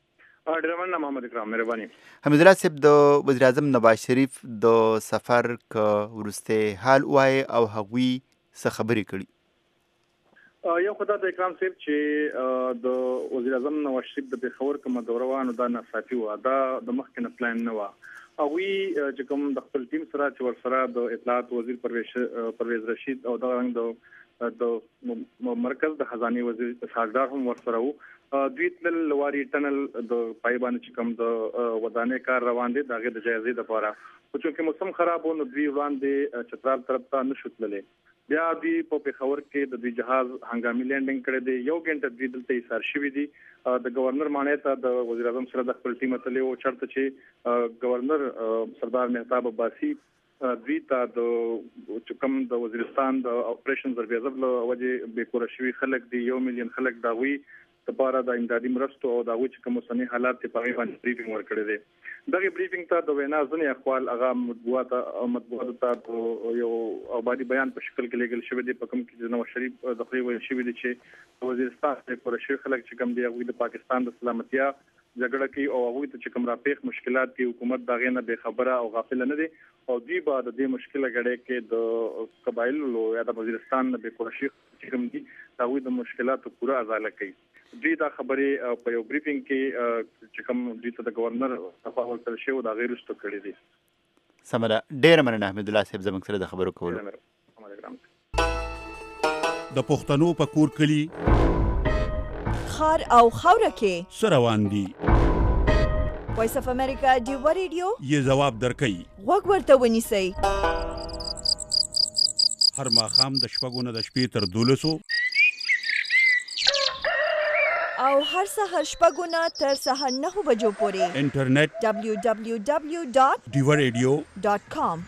ډېر مننه محمد اکرام، مهرباني. حمید الله صاحب د وزیر اعظم نواز شریف د سفر که وروستی حال وایي او هغوی څه خبرې کړي؟ یو خو دا د اکرام صاحب چې د وزیر اعظم نواز شریف د پېښور کومه دوره وه نو دا ناڅاپي وه، دا د مخکې نه پلان نه وه. هغوی چې کوم د خپل ټیم سره چې ورسره د اطلاعات وزیر پرویز رشید او دغه رنګ د مرکز د خزانه وزیر اسحاقدار هم ورسره وو. دوی تل لواري ټنل د پایبان چې کوم د ودانې کار روان دي دغه د جایزې لپاره، خو چې موسم خراب و نو دوی وړاندې چترال طرف ته نشو تللی. بیا دوی په پېښور کې د دوی جهاز هنګامي لینډینګ کړی دی، 1 غنټه دوی دلته ایثار شوي دي. د گورنر ماڼۍ ته د وزیر اعظم سره د خپل ټیم تللی و، چېرته چې گورنر سردار مهتاب عباسي دوی ته د کوم د وزیرستان د اپریشن ریزرو له وجې بېکوره شوي خلک دي، 1 میلیون خلک د هغوی لپاره د امدادي مرستو او د هغوی چې کوم اوسني حالات دي په هغې باندې بریفینګ ورکړی دی. دغه بریفینګ ته د وینا ځینې اقوال هغه مطبوعاتو ته یو آبادي بیان په شکل کې لیږل شوی دی، په کوم کې د نواز شریف د خولې ویل شوي دي چې وزیرستان بېکوره شوي خلک چې کوم دي هغوی د پاکستان د سلامتیا جګړه کوي او هغوی ته چې کوم راپېښ مشکلات دي حکومت د هغې نه بېخبره او غافله نه دی او دوی به د دې مشکله غړې کې د قبایلو یا د وزیرستان نه بېکوره شوي چې کوم دي د هغوی د مشکلاتو پوره ازاله کوي. دوی دا خبرې په یو بریفینګ کې چې کوم دوی ته د گورنر لخوا ورکړل شوي د هغې وروسته کړي دي. سمه ده، ډېره مننه حمید الله صاحب زموږ سره د خبرو کولو. د پښتنو په کور کلي خار او خاوره کې څه روان دي؟ وایس اف امریکا ډیوا ریډیو یې ځواب درکوي. غوږ ورته ونیسئ. هر ماښام د 6 نه د شپې تر 12 او هر سهار 6 نه تر سهار 9 بجو پورې انټرنیټ www.diwaradio.com.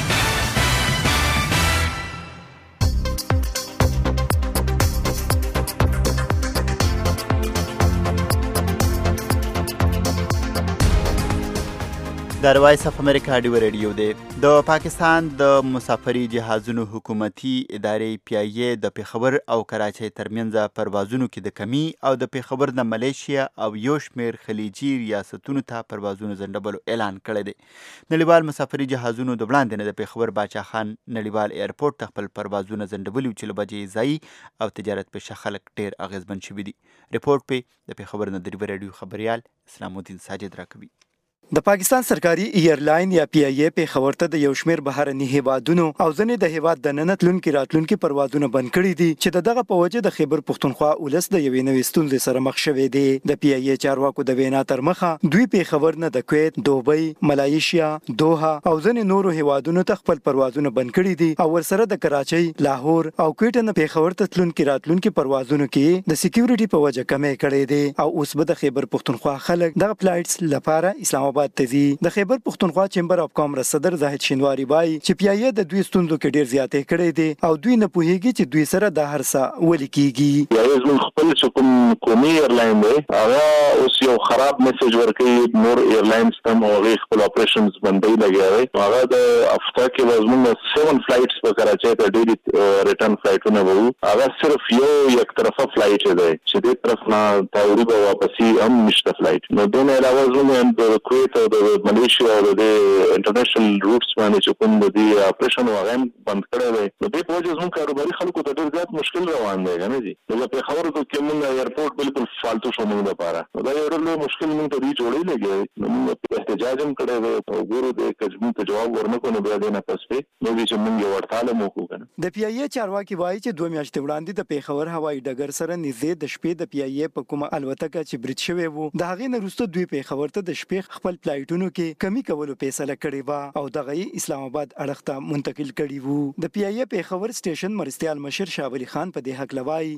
د وایس اف امریکا ډیوا ریډیو دی. د پاکستان د مسافري جهازونو حکومتي ادارې پیایې د پېښور او کراچۍ ترمنځ پروازونو کې د کمی او د پېښور د ملیشیا او یو شمېر خلیجي ریاستونو ته پروازونو ځنډولو اعلان کړی دی. نړیوال مسافري جهازونو د وړاندې نه د پېښور باچا خان نړیوال ایرپورټ ته خپل پروازونه ځنډولي چې له وجې ځایي او تجارت پیشه خلک ډېر اغېزمن شوي دي. رپورټ پې د پېښور نه د ډیوا ریډیو خبریال اسلام الدین ساجد راکوي. د پاکستان سرکاري ایرلاین یا پی ای پېښور ته د یو شمېر بهرني هیوادونو او ځینې د هیواد دننه تلونکي راتلونکي پروازونه بند کړي دي چې دغه په وجه د خیبر پښتونخوا ولس د یوې نوې ستونزې سره مخ شوی دی. د پی ای چارواکو د وینا تر مخه دوی پېښور نه د کویت، دوبۍ، ملایشیا، دوحه او ځینې نورو هیوادونو ته خپل پروازونه بند کړي دي او ورسره د کراچۍ، لاهور او کویټ نه پېښور ته تلونکي راتلونکي پروازونو کې د سکیورټي په وجه کمې کړي دي او اوس به د خیبر پښتونخوا خلک دغه فلایټس لپاره اسلام آباد ته ځي. د خیبر پښتونخوا چیمبر اف کامرس صدر زاهد شینواری وایي چې پی ای د دوی ستونزو کې ډیر زیاتې کړې دي او دوی نه پوهیږي چې دوی سره د هر څه ولې کیږي. یو زموږ خپل چې کومي ایرلاین دی هغه اوس یو خراب میسج ورکوي نور ایرلاینز ته مو هغه خپل اپریشنز بندي لګیاوي. هغه د هفته کې زموږ 7 فلایټس په کراچۍ ته ډېری ریټرن فلایټونه وو. هغه صرف یک طرفه فلایټ دی چې دې طرف نه تاوري به واپسی هم نشته فلایټ. نو دونه علاوه زموږ د کویت او د ملیشیا او د انټرنیشنل روټس باندې چې کوم د دې اپریشن واغیم بند کړی دی. نو دې په وجه زموږ کاروباري خلکو ته ډېر زیات مشکل روان دی کنه جی. د پېښور کې موږ ایرپورټ بالکل فالتو شو موږ لپاره. دا یو ډېر مشکل موږ ته جوړی لګي. نو موږ احتجاج هم کړی دی او ګورو د کجمو ته جواب ورنکو نو بیا دې نه پس په نو چې موږ یو ورتاله مو کوو. د پی ای چارواکي وایي چې 2 میاشتې وړاندې د پېښور هوایي ډګر سره نږدې د شپې د پی ای په کومه الوتکه چې برید شوی وو د هغې نه وروسته دوی پېښور ته د شپې خپل فلایټونو کې کمی کولو فیصله کړې وه او دغه اسلام آباد اړخ ته منتقل کړي وو. د پی ای پېښور سټیشن مرستیال مشر شاه ولی خان په دې حق لوي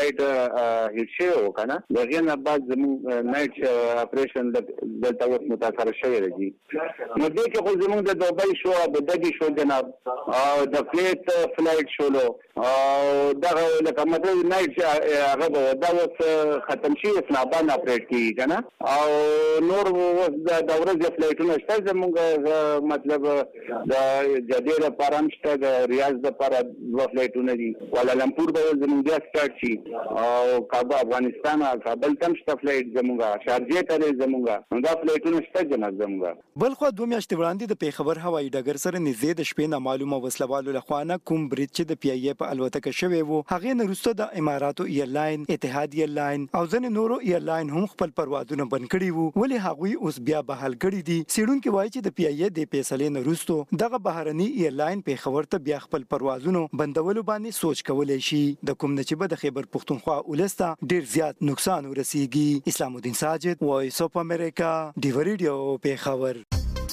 فلایټ هیڅ شی وکنه دغه نه بعد زموږ نایټ اپریشن د تاوت متاثر شوی دی. نو دې کې خو زموږ د دوبۍ شو د دګي شو جناب او د کویت فلایټ شولو او دا لکه مطلب نایټ هغه دا اوس ختم شي اسلام آباد اپریټ کیږي کنه او نور اوس د ورځې فلایټونه شته زموږ مطلب د جدې لپاره هم شته د ریاض لپاره دوه فلایټونه دي کوالالمپور به زموږ بیا سټارټ شي او کابل افغانستان کابل ته شته فلایټ زموږ شارجه ته زموږ دا فلایټونه شته جناب زموږ بل خو 2 میاشتې وړاندې د پیښور هوایي ډګر سره نږدې د شپې نامعلومه وسلوالو لخوا نه کوم بریټ چې د پی ای په الوتکه شوی وو هغه نه وروسته د اماراتو ایرلاین اتحاد ایرلاین او ځینې نورو ایرلاین هم خپل پروازونه بند کړي وو ولې هغوی اوس بیا بحال کړي دي څېړونکي وایي چې د پی ای د فیصلې نه وروسته دغه بهرني ایرلاین پیښور ته بیا خپل پروازونه بندولو باندې سوچ کولی شي د کوم نه چې به د خیبر پښتونخوا ولسته ډیر زیات نقصان ورسیږي. اسلام الدین ساجد، وایس اف امریکا، ډیو ریډیو پیښور.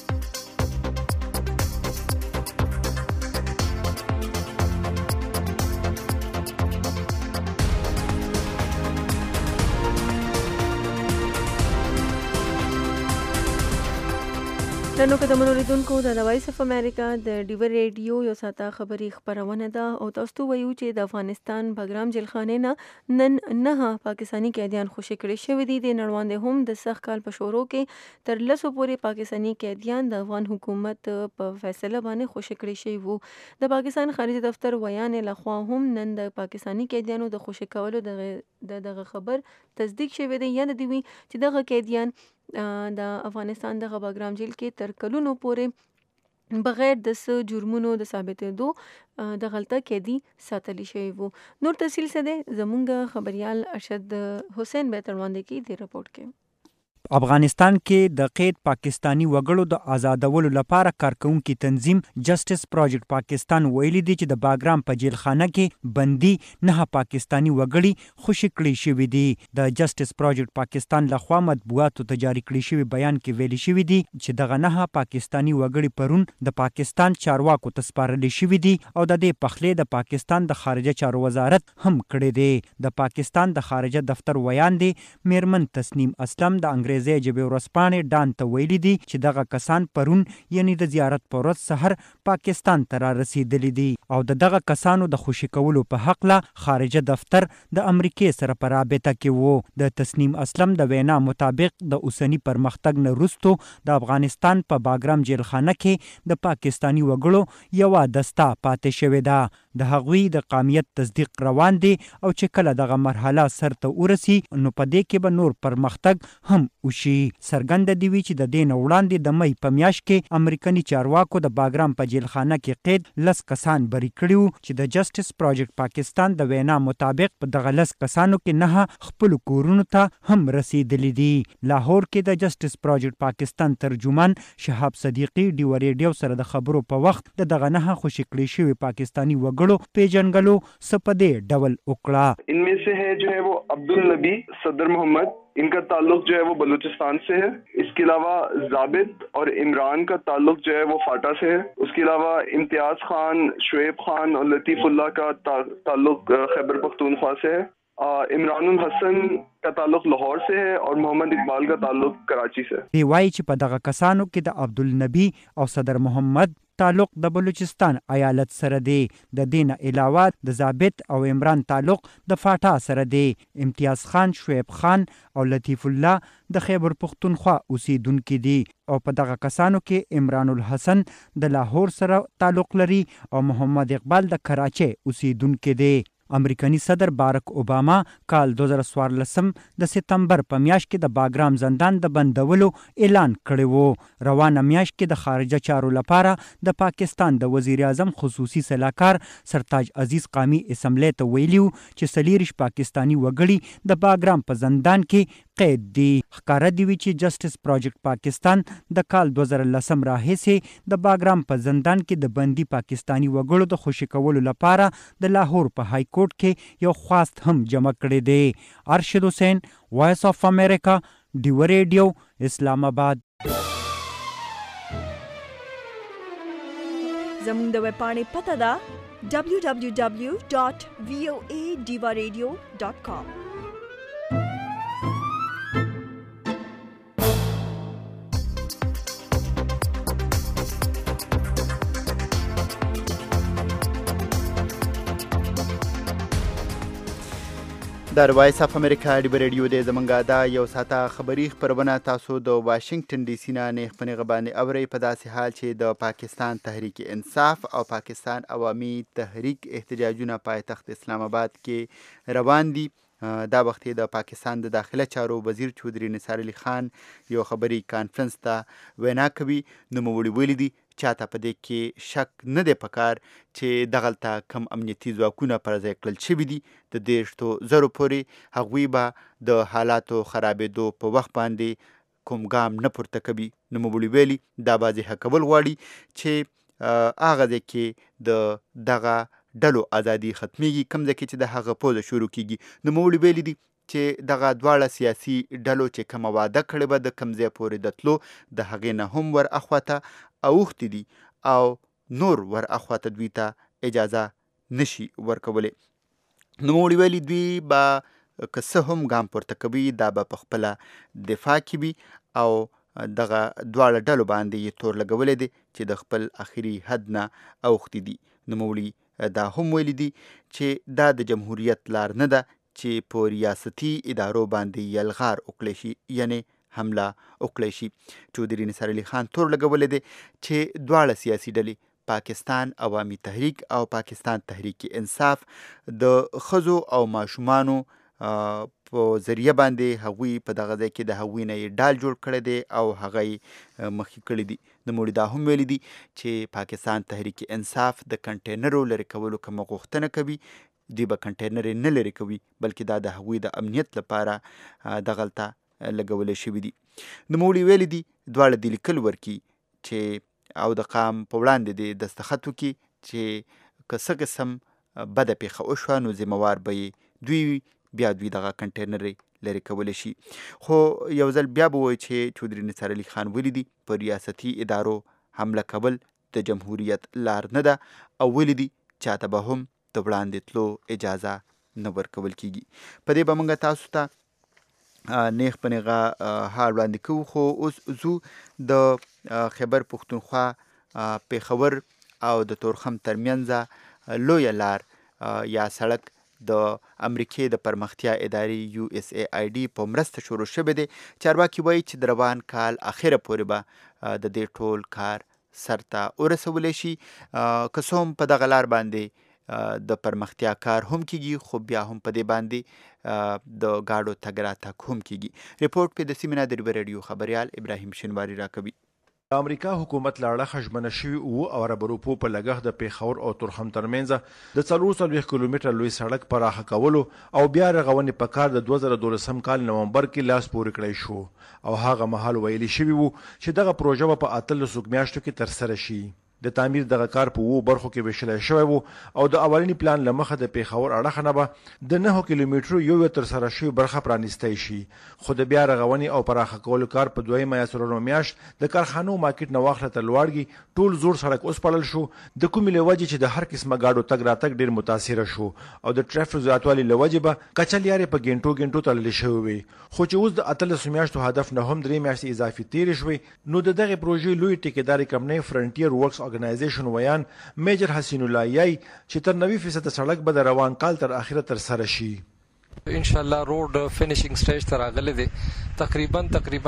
نن که د منوریدونکو د وایس اف امریکا د ډیو ریډیو یو ساته خبري خبرونه ده او تاسو وایو چې د افغانستان بګرام جیلخانه نه نن 9 پاکستانی قیدیان خوشی کړي شوی دي. د نړوانده هم د سخت کال په شورو کې تر 200 پورې پاکستانی قیدیان د افغان حکومت په فیصله باندې خوشی کړي شوی وو. د پاکستان خارجي دفتر ویان لخوا هم نن د پاکستانی قیدیانو د خوشی کولو دغه خبر تصدیق شوی دی. یعنی دی چې دغه قیدیان د افغانستان د بګرام جیل کې تر کلونو پورې بغیر د جرمونو د ثابتېدو د غلطه قیدی ساتلی شوی وو. نور تفصیل څه دی زمونږ خبريال ارشد حسین به تروانده کې د رپورت کې. افغانستان کې د قید پاکستانی وګړو د آزادولو لپاره کارکونکو تنظیم جسټس پروجیکټ پاکستان ویلي دی چې د باګرام په جیلخانه کې بندي 9 پاکستانی وګړي خوشی کړي شوی دي. د جسټس پروجیکټ پاکستان لخوا مطبوعاتو ته جاری کړی شوی بیان کې ویلي شوی دی چې دغه 9 پاکستانی وګړي پرون د پاکستان چارواکو ته سپارل شوی دي او د دې پخلې د پاکستان د خارجه چارو وزارت هم کړی دی. د پاکستان د خارجه دفتر ویان دی میرمن تسنیم اسلم د انګریزي جبه ورسپانې ډان ته ویلي دي چې دغه کسان پرون یعنی د زیارت پر ورځ سحر پاکستان ته را رسیدلی دي او دغه کسانو د خوشی کولو په حق لا خارجه دفتر د امریکای سره په رابطه کې وو. د تسنیم اسلم د وینا مطابق د اوسنی پرمختګ نه وروسته د افغانستان په باګرام جیلخانه کې د پاکستانی وګړو یو دسته پاتې شوې ده. د هغوی د قامیت تصدیق روان دی او چې کله دغه مرحله سرته ورسی نو په دې کې به نور پرمختګ هم وشي. سرګند دی وی چې د دین وړاندې د مې په میاشت کې امریکایي چارواکو د باګرام په جیلخانه کې قید 10 کسان بری کړیو چې د جسټس پروجیکټ پاکستان د وینا مطابق په دغه 10 کسانو کې 9 خپل کورونو ته هم رسیدلی دي. لاهور کې د جسټس پروجیکټ پاکستان ترجمان شهاب صدیقی ډیو ریډیو سره د خبرو په وخت دغه 9 خوشی کړي شوی پاکستانی وګړو پیجنګلو سپدې ډول وکړه. इनमें से है जो है वो अब्दुल नबी सदर मोहम्मद, इनका ताल्लुक जो है वो बलूचिस्तान से है. इसके अलावा जाबिद और इमरान का ताल्लुक जो है वो फाटा से है. उसके अलावा इम्तियाज खान, शुएब खान और लतीफुल्लाह का ताल्लुक खैबर पख्तूनख्वा से है. इमरानुल हसन का ताल्लुक लाहौर से है और मोहम्मद इकबाल का ताल्लुक कराची से. دی وایي چې په دغه کسانو کې د عبدالنبی او صدر محمد تعلق د بلوچستان ایالت سره دی. د دین علاوه د ضابط او عمران تعلق د فاټا سره دی. امتیاز خان، شعیب خان او لطیف الله د خیبر پختونخوا اوسیدونکو دي او په دغه کسانو کې عمران الحسن د لاهور سره تعلق لري او محمد اقبال د کراچۍ اوسیدونکو دي. امریکایي صدر بارک اوباما کال 2014 د سپتمبر په میاشت کې د باګرام زندان د بندولو اعلان کړی وو. روانه میاشت کې د خارجه چارو لپاره د پاکستان د وزیر اعظم خصوصي سلاکار سرتاج عزیز قامی اسمبلی ته ویلیو چې 40 پاکستانی وګړي د باګرام په زندان کې قید دي. ښکاره دی چې جسټس پروجیکټ پاکستان د کال 2010 راهیسې د باګرام په زندان کې د بندي پاکستانی وګړو د خوشی کولو لپاره د لاهور په های کورټ کې یو خواست هم جمع کړی دی. ارشد حسین، وایس اف امریکا، ډیو ریډیو، اسلام آباد. زموږ د ویبپاڼې پته ده www.voadiwaradio.com. د وایس اف امریکا ډیبه ریډیو دی زمونږ دا یو ساعته خبري خپرونه تاسو د واشنگټن ډي سي نه نیغ په نیغه باندې اورئ په داسې حال چې د پاکستان تحریک انصاف او پاکستان عوامي تحریک احتجاجونه پایتخت اسلام آباد کې روان دي. دا وخت د پاکستان د داخله چارو وزیر چودري نثار علي خان یو خبري کانفرنس ته وینا کوي. نوموړي ویلي دي چاته په دې کې شک نه دی پکار چې دغلته کم امنیتي ځواکونه پر ځای کړل شوي دي. د 100,000 پورې هغوی به د حالاتو خرابېدو په وخت باندې کوم ګام نه پورته کوي. نوموړي ویلي دا واضحه کول غواړي چې هغه ځای کې د دغه ډلو ازادي ختمیږي کوم ځای کې چې د هغه پوزه شروع کیږي. نوموړي ویلي دي چې دغه دواړه سیاسي ډلو چې کومه واده کړې به د کوم ځای پورې د تلو د هغې نه هم ور اخواته اوښتي دي او نور ور اخواته دوی ته اجازه نشي ورکولی. نوموړي ویلي دوی به که څه هم ګام پورته کوي دا به په خپله دفاع کې وي او دغه دواړه ډلو باندې یې تور لګولی دی چې د خپل اخري حد نه اوښتي دي. نوموړي دا هم ویلي دي چې دا د جمهوریت لار نه ده چې په ریاستي ادارو باندې یلغار وکړی شي یعنی حمله وکړی شي. چودري نثار علي خان تور لګولی دی چې دواړه سیاسي ډلې پاکستان عوامي تحریک او پاکستان تحریک انصاف د ښځو او ماشومانو په ذریعه باندې هغوی په دغه ځای کې د هغوی نه یې ډال جوړ کړی دی او هغه یې مخکې کړي دي. نوموړي دا هم ویلي دي چې پاکستان تحریک انصاف د کنټینرو لرې کولو کومه غوښتنه کوي. دوی به کنټینر نه لرې کوي بلکې دا د هغوی د امنیت لپاره دغلته لګولی شوي دي. نوموړي ویلي دي دواړه دې لیکل ورکړي چې او د قام په وړاندې دې دستخط وکړي چې که څه قسم بده پیښه وشوه نو ذمهوار به یې دوی بیا دوی دغه کنټینر لرې کولی شي. خو یو ځل بیا به وایي چې چودري نثار علي خان ویلي دي په ریاستي ادارو حمله کول د جمهوریت لار نه ده او ویلي دي چاته به هم د وړاندې تلو اجازه نه ورکول کیږي. په دې به موږ تاسو ته نیغ په نیغه حال وړاندې کوو. خو اوس زو د خیبر پښتونخوا پېښور او د تورخم ترمنځه لویه لار یا سړک د امریکې د پرمختیا ادارې USAID په مرسته شروع شوی دی. چارواکي وایي چې د روان کال اخره پورې به د دې ټول کار سرته ورسولی شي. که څه هم په دغه لار باندې د پرمختیا کار هم کیږي خو بیا هم په دې باندې د گاډو تګ راتګ هم کیږي. رپورټ په د سیمه د ریډیو خبریال ابراهیم شینواری راکوي. د امریکا حکومت له اړخه ژمنه شوي او ارب روپو په لګښت د پېښور او تورخم ترمنځ د 440 کیلومتر لوی سړک پراخه کولو او بیا رغونې په کار د 2012 کال نومبر کې لاس پورې کړی شو او هغه مهال ویلي شوي وو چې دغه پروژه به په 18 میاشتو کې ترسره شي. د تعمیر دغه کار په 2 برخو کې ویشلی شوی وو او د اولنی پلان له مخه د پېښور اړخه نه به د 9 کیلومترو یو ترسره شوی برخه پرانیستی شي. خو د بیا رغونې او پراخه کولو کار په 2 یا 3 میاشت د کارخانو مارکیټ نه واخله تر لوړګي ټول زوړ سړک اوس پړل شو. د کومې له وجې چې د هر قسمه ګاډو تګ راتګ ډېر متاثره شو او د ټرافیک زیاتوالي له وجې به کچلارې په ګنټو تړلې شوې وي. خو چې اوس د 18 میاشتو هدف نه هم 3 میاشتې اضافي تیرې شوې نو د دغې پروژې لوی ټیکیداري کمپنۍ فرنټیر ورکس ارګنایزیشن ویان میجر حسین الله یای چې تر 90% سړک به د روان کال تر اخره تر سره شي. ان شاء الله روډ فینیشینګ سټیج ته راغلی دی. تقریبا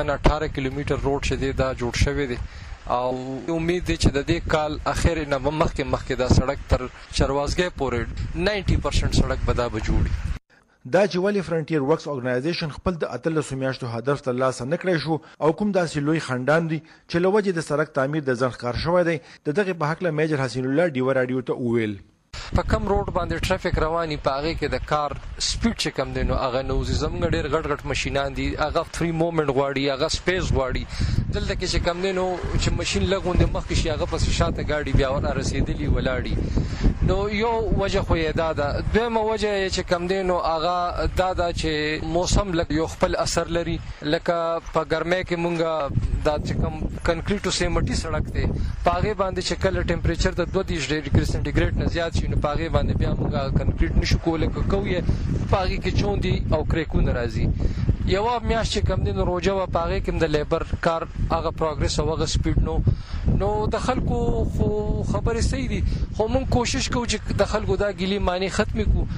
18 کیلومتر روډ چې دی دا جوړ شوی دی او امید دی چې د دې کال اخر نه مخکې دا سړک تر چروازګۍ پورې 90% سړک به دا به جوړي. دا چې ولې فرنټیر ورکس ارګنایزیشن خپل د 18 میاشتو هدف ترلاسه نه کړی شو او کوم داسې لوی خندان دي چې له وجې د سړک تعمیر د ځنډ کار شوی دی د دغې په هکله میجر حسین الله ډیوه راډیو ته وویل. په کم روډ باندې ټرافیک رواني په هغې کې د کار سپیډ چې کم دی نو هغه نوځي. زموږ ډېر غټ ماشینان دي هغه فري مومنټ غواړي هغه سپیس غواړي. دلته کې چې کم دی نو چې ماشین لږ غوندې مخکې شي هغه پسې شاته ګاډي بیا ور رسېدلي ولاړي. نو یو وجه خو یې دا ده. دویمه وجه یې چې کم دی نو هغه دا ده چې موسم یو خپل اثر لري. لکه په ګرمۍ کې مونږ دا چې کم کنکریټو سیمټي سړک دی په هغې باندې چې کله ټمپریچر د 22 ډګري سنټیګریډ نه زیات شي نو په هغې باندې بیا مونږ کنکریټ نشو کولی که کوو یې په هغې کې چوندي او کریکونه راځي. یوه میاشت چې کم دی نو روژه وه په هغې کې هم د لیبر کار هغه پروګرس او هغه سپیډ نو د خلکو خو خبرې صحیح دي خو مونږ کوشش کوو چې د خلکو دا ګیلې معنی ختمې کړو.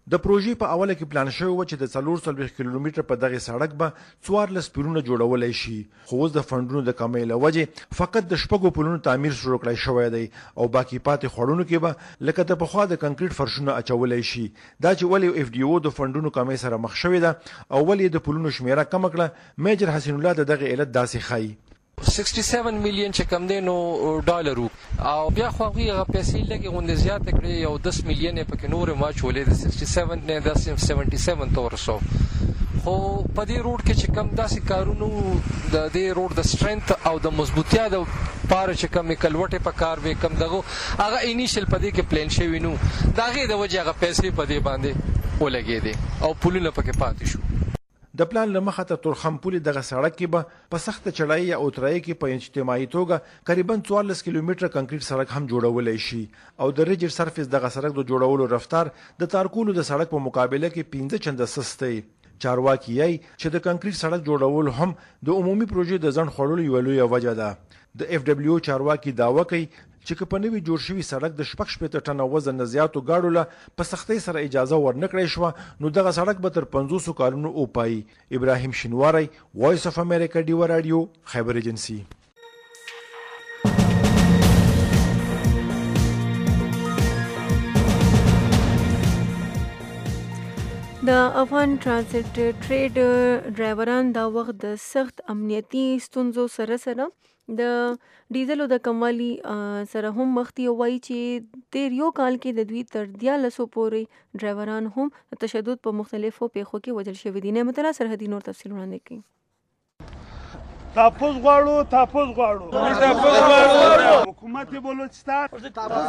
د پروژې په اوله کې پلان شوی و چې د 440 کیلومتره په دغه سړک به 14 پلونه جوړولای شي، خو اوس د فنډونو د کمۍ له وجې فقط د 6 پلونو تعمیر شروع کړی شوی دی او باقي پاتې خوړونو کې به لکه د پخوا د کنکریټ فرشونه اچولای شي. دا چې ولې اف ډي او د فنډونو کمۍ سره مخ شوې ده او ولې د پلونو شمیره کم کړه، میجر حسین الله د دغه علت داسې ښایي. 67 میلیون چې کم دی نو ډالرو او بیا خو هغه پیسې لګي غونډې زیات کړې یو 10 میلیون پکې نور واچولې د 67 نه د 77 تور سو. خو په دې روډ کې چې کم داسې کارونو د دې روډ د سټرنث او د مضبوطیا د پاره چې کم کلوټه په کار به کم دغه هغه انیشل په دې کې پلان شوی نو داغه د وجه هغه پیسې په دې باندې ولګې دي او پولونه پکې پاتې شو. د پلان له مخه تر تورخم پولې دغه سړک کې به په سخته چړای یا اترای کې په اجتماعي توګه قریبا 14 کیلومتره کنکریټ سړک هم جوړولای شي او د ریجر سرفیس دغه سړک د جوړولو رفتار د تارکولو د سړک په مقابله کې 15 چنده سست دی. چارواکي یې چې د کنکریټ سړک جوړول هم د عمومي پروژې د ځنډ خوړلو یو لوی وجه ده. د اف دبليو چارواکي داوا کوي چې که په نوي جوړ شوي سړک د 16 ټنه وزن نه زیاتو ګاډو له په سختۍ سره اجازه ورنکړی شوه نو دغه سړک به تر 500 کالونو وپایي. ابراهیم شینواری، وایس اف امریکا، ډیوه رادیو، خیبر ایجنسی. د افغان ټرانزیټ ټریډ ډرایوران دا وخت د سخت امنیتي ستونزو سره د ډیزلو د کموالي سره هم مخ دي. وایي چې تیر یو کال کې د دوی تر 1300 پورې ډرایوران هم تشدد په مختلفو پیښو کې وژل شوي دي. نعمت الله سرحدي نور تفصیل وړاندې کوي. تحفظ غواړو حکومت بلوچستان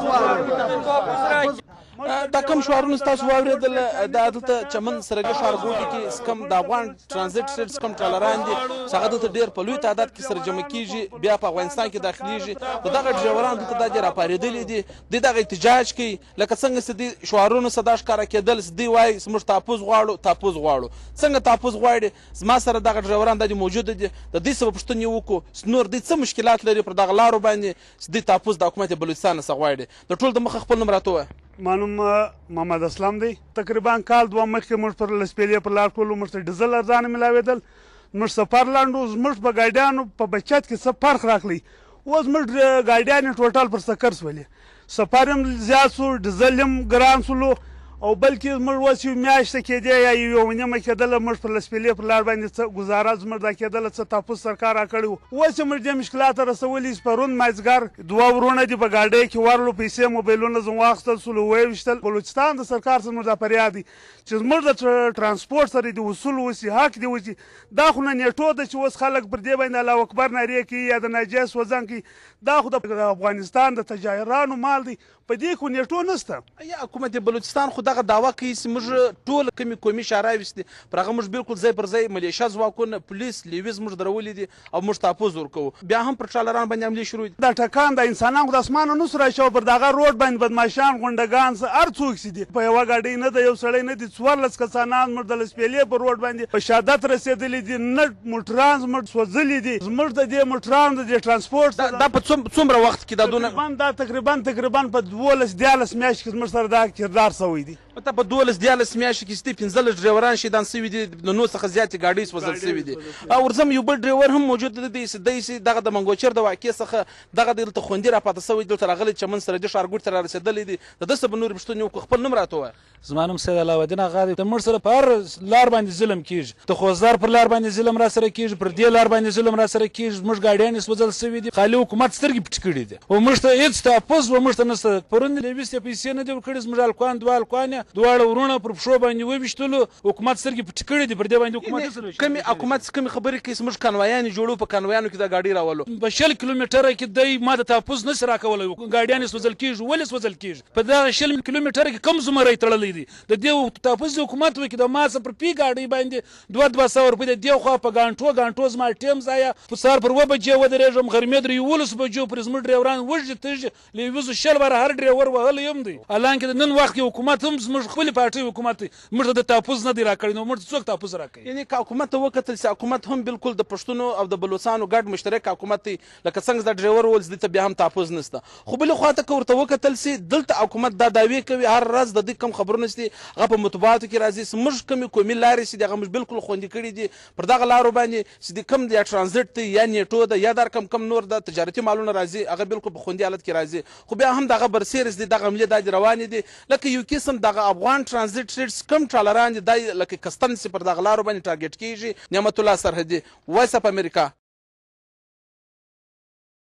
دا کوم شعارونه تاسو واورېدل د دلته چمن سرګه ښارګوټي کې کم د افغان ټرانزیټ سټیټس کم ټرالران دي څنګه دلته ډېر په لوی تعداد کې سره جمع کیږي بیا په افغانستان کې داخليږي دغه ډرایوران دلته د راپارېدلې دي دغه احتجاج کوي لکه څنګه چې د شعارونو صدا ښکاره کېدل دی وایي موږ تحفظ غواړو څنګه تحفظ غواړي زما سره دغه ډرایوران د موجود دي د دې سبب پوښتنې وکړو نور د څه مشکلات لري پر دغه لارو باندې د تحفظ د حکومت بلوچستان څخه غواړي د ټول د مخ خپل نوم راته معلوم محمد اسلام دی تقریبا کال دوه مخکې موږ پر لسپیلې پر لار ټولو موږ ته ډیزل ارزانه ملاوېدل موږ سفر لاندو موږ په ګاډیانو په بچت کې څه فرق راغلی اوس موږ ګاډیانې ټوټال پر سکر سولې سفر هم زیات سو ډیزل هم ګران سولو او بلکې موږ اوس یو میاشته کېدی یا یو نیمه کېدله موږ پر لسپیلې پر لار باندې څه ګزاره زموږ دا کېدله څه تحفظ سرکار راکړی و اوس یې موږ دې مشکلات رسولي پرون مازدیګر دوه ورونه دي په ګاډۍ کې ورلو پیسې موبایلونه زموږ واخیستل سولو ویې بلوچستان د سرکار څخه موږ دا فریاد دی چې زموږ د ټرانسپورټ سره د وصول وسي حق دی وسي دا خو نه نیټو ده چې اوس خلک پر دې باندې الله اکبر نارې کوي یا د ناجیز وزن کوي دا خو د افغانستان د تجارانو مال دی په دې خو نیټو نشته یا حکومت بلوچستان خو دغه دعوا کوي چې موږ ټول کومي شاراوي دي پر هغه موږ بالکل ځای پر ځای ملیشیا ځواکونه پولیس لیویز موږ درولې دي او موږ تحفظ ورکوو بیا هم پر ټرالران باندې حملې شروع دي دا ټکان د انسانانو د اسمانه نو سره شو پر دغه روډ باندې بدمعشان غونډګان هر څوک سي دي په یو غاډي نه د یو سړی نه دي 14 کسانان موږ د لسپیلې په روډ باندې په شهادت رسیدلې دي نه موټران موږ سوځلې دي موږ د دې موټران د ټرانسپورټ دا په څومره وخت کې دا دونه دا تقریبا په 12 میاشتې کې موږ سره دا کردار سوی دي ته په 12 میاشتې کې ستې 15 ډرایوران شهیدان سوي دي نو څخه زیاتې ګاډۍ سوځل سوي دي او ورځم یو بل ډرایور هم موجود دی چې دغه د منګوچر د واقعې څخه دغه دلته خوندې راپاته سوی دلته راغلی چمن سره د ښارګوټ ته رارسېدلی دي د ده څه به نورې پوښتنې وکړو خپل نوم راته ووایه زما نوم سید علاءالدین اغا دی د موږ سره په هر لار باندې ظلم کېږي د خوزدار پر لار باندې ظلم را سره کېږي پر دې لار باندې ظلم را سره کېږي زموږ ګاډیانې سوځل سوي دي خالي حکومت سترګې پټې کړي دي او موږ ته هېڅ تحفظ و موږ ته نشته پرون لیویستې پیسې نه دي ورکړي زموږ هلکان دوه هلکان دواړه ورونه پر پښو باندې وویشتلو حکومت سترګې پټې کړي دي پر دې باندې حکومت کومې حکومت کومې خبرې کوي موږ کنوایانې جوړو په کنوایانو کې دا ګاډۍ راولو په 6 کیلومتره کې دی ما د تحفظ نشي راکولی ګاډیانې سوځل کېږي ولې سوځل کېږي په دغه 6 کیلومتره کې کم زمری تړلی دی د دې تحفظ حکومت وکړي د ما څه پر پی ګاډۍ باندې 200 روپۍ د دې خوا په ګانټو زما ټیم ضایع په سهار پر 2 بجې ودرېږم غرمې در 11 بجو پر زموږ ډرایوران وژې تږي لیویزو شل باره هر ډرایور وهلی هم دی حالانکې د نن وخت کې حکومت هم موږ خپل پارټي حکومت موږ د تحفظ نه دی راکړی نو موږ څوک تحفظ راکړي یعنی که حکومت ته وکتل چې حکومت هم بالکل د پښتونو او د بلوچستانو ګډ مشترک حکومت دی لکه څنګه د ډرایور ولز دي ته بیا هم تحفظ نشته خو بل خو ته ورته وکتل سي دلته حکومت دا دعوی کوي هر ورځ د دې کم خبرونه سي هغه په مطبوعاتو کې راځي موږ کومي قومي لارې سي دغه موږ بالکل خوندي کړي دي پر دغه لارو باندې چې د کم د ترانزیت دی یا نیټو ده یا در کم نور د تجارتي مالونه راځي هغه بالکل په خوندي حالت کې راځي خو بیا هم دغه برسیرز دي دغه عملیه د روانې دي لکه یو قسم دغه افغان ترانزیت ریټس کم ټالران دي لکه کستن سي پر دغه لارو باندې ټارګټ کیږي نعمت الله سرحدي وایس اف امریکا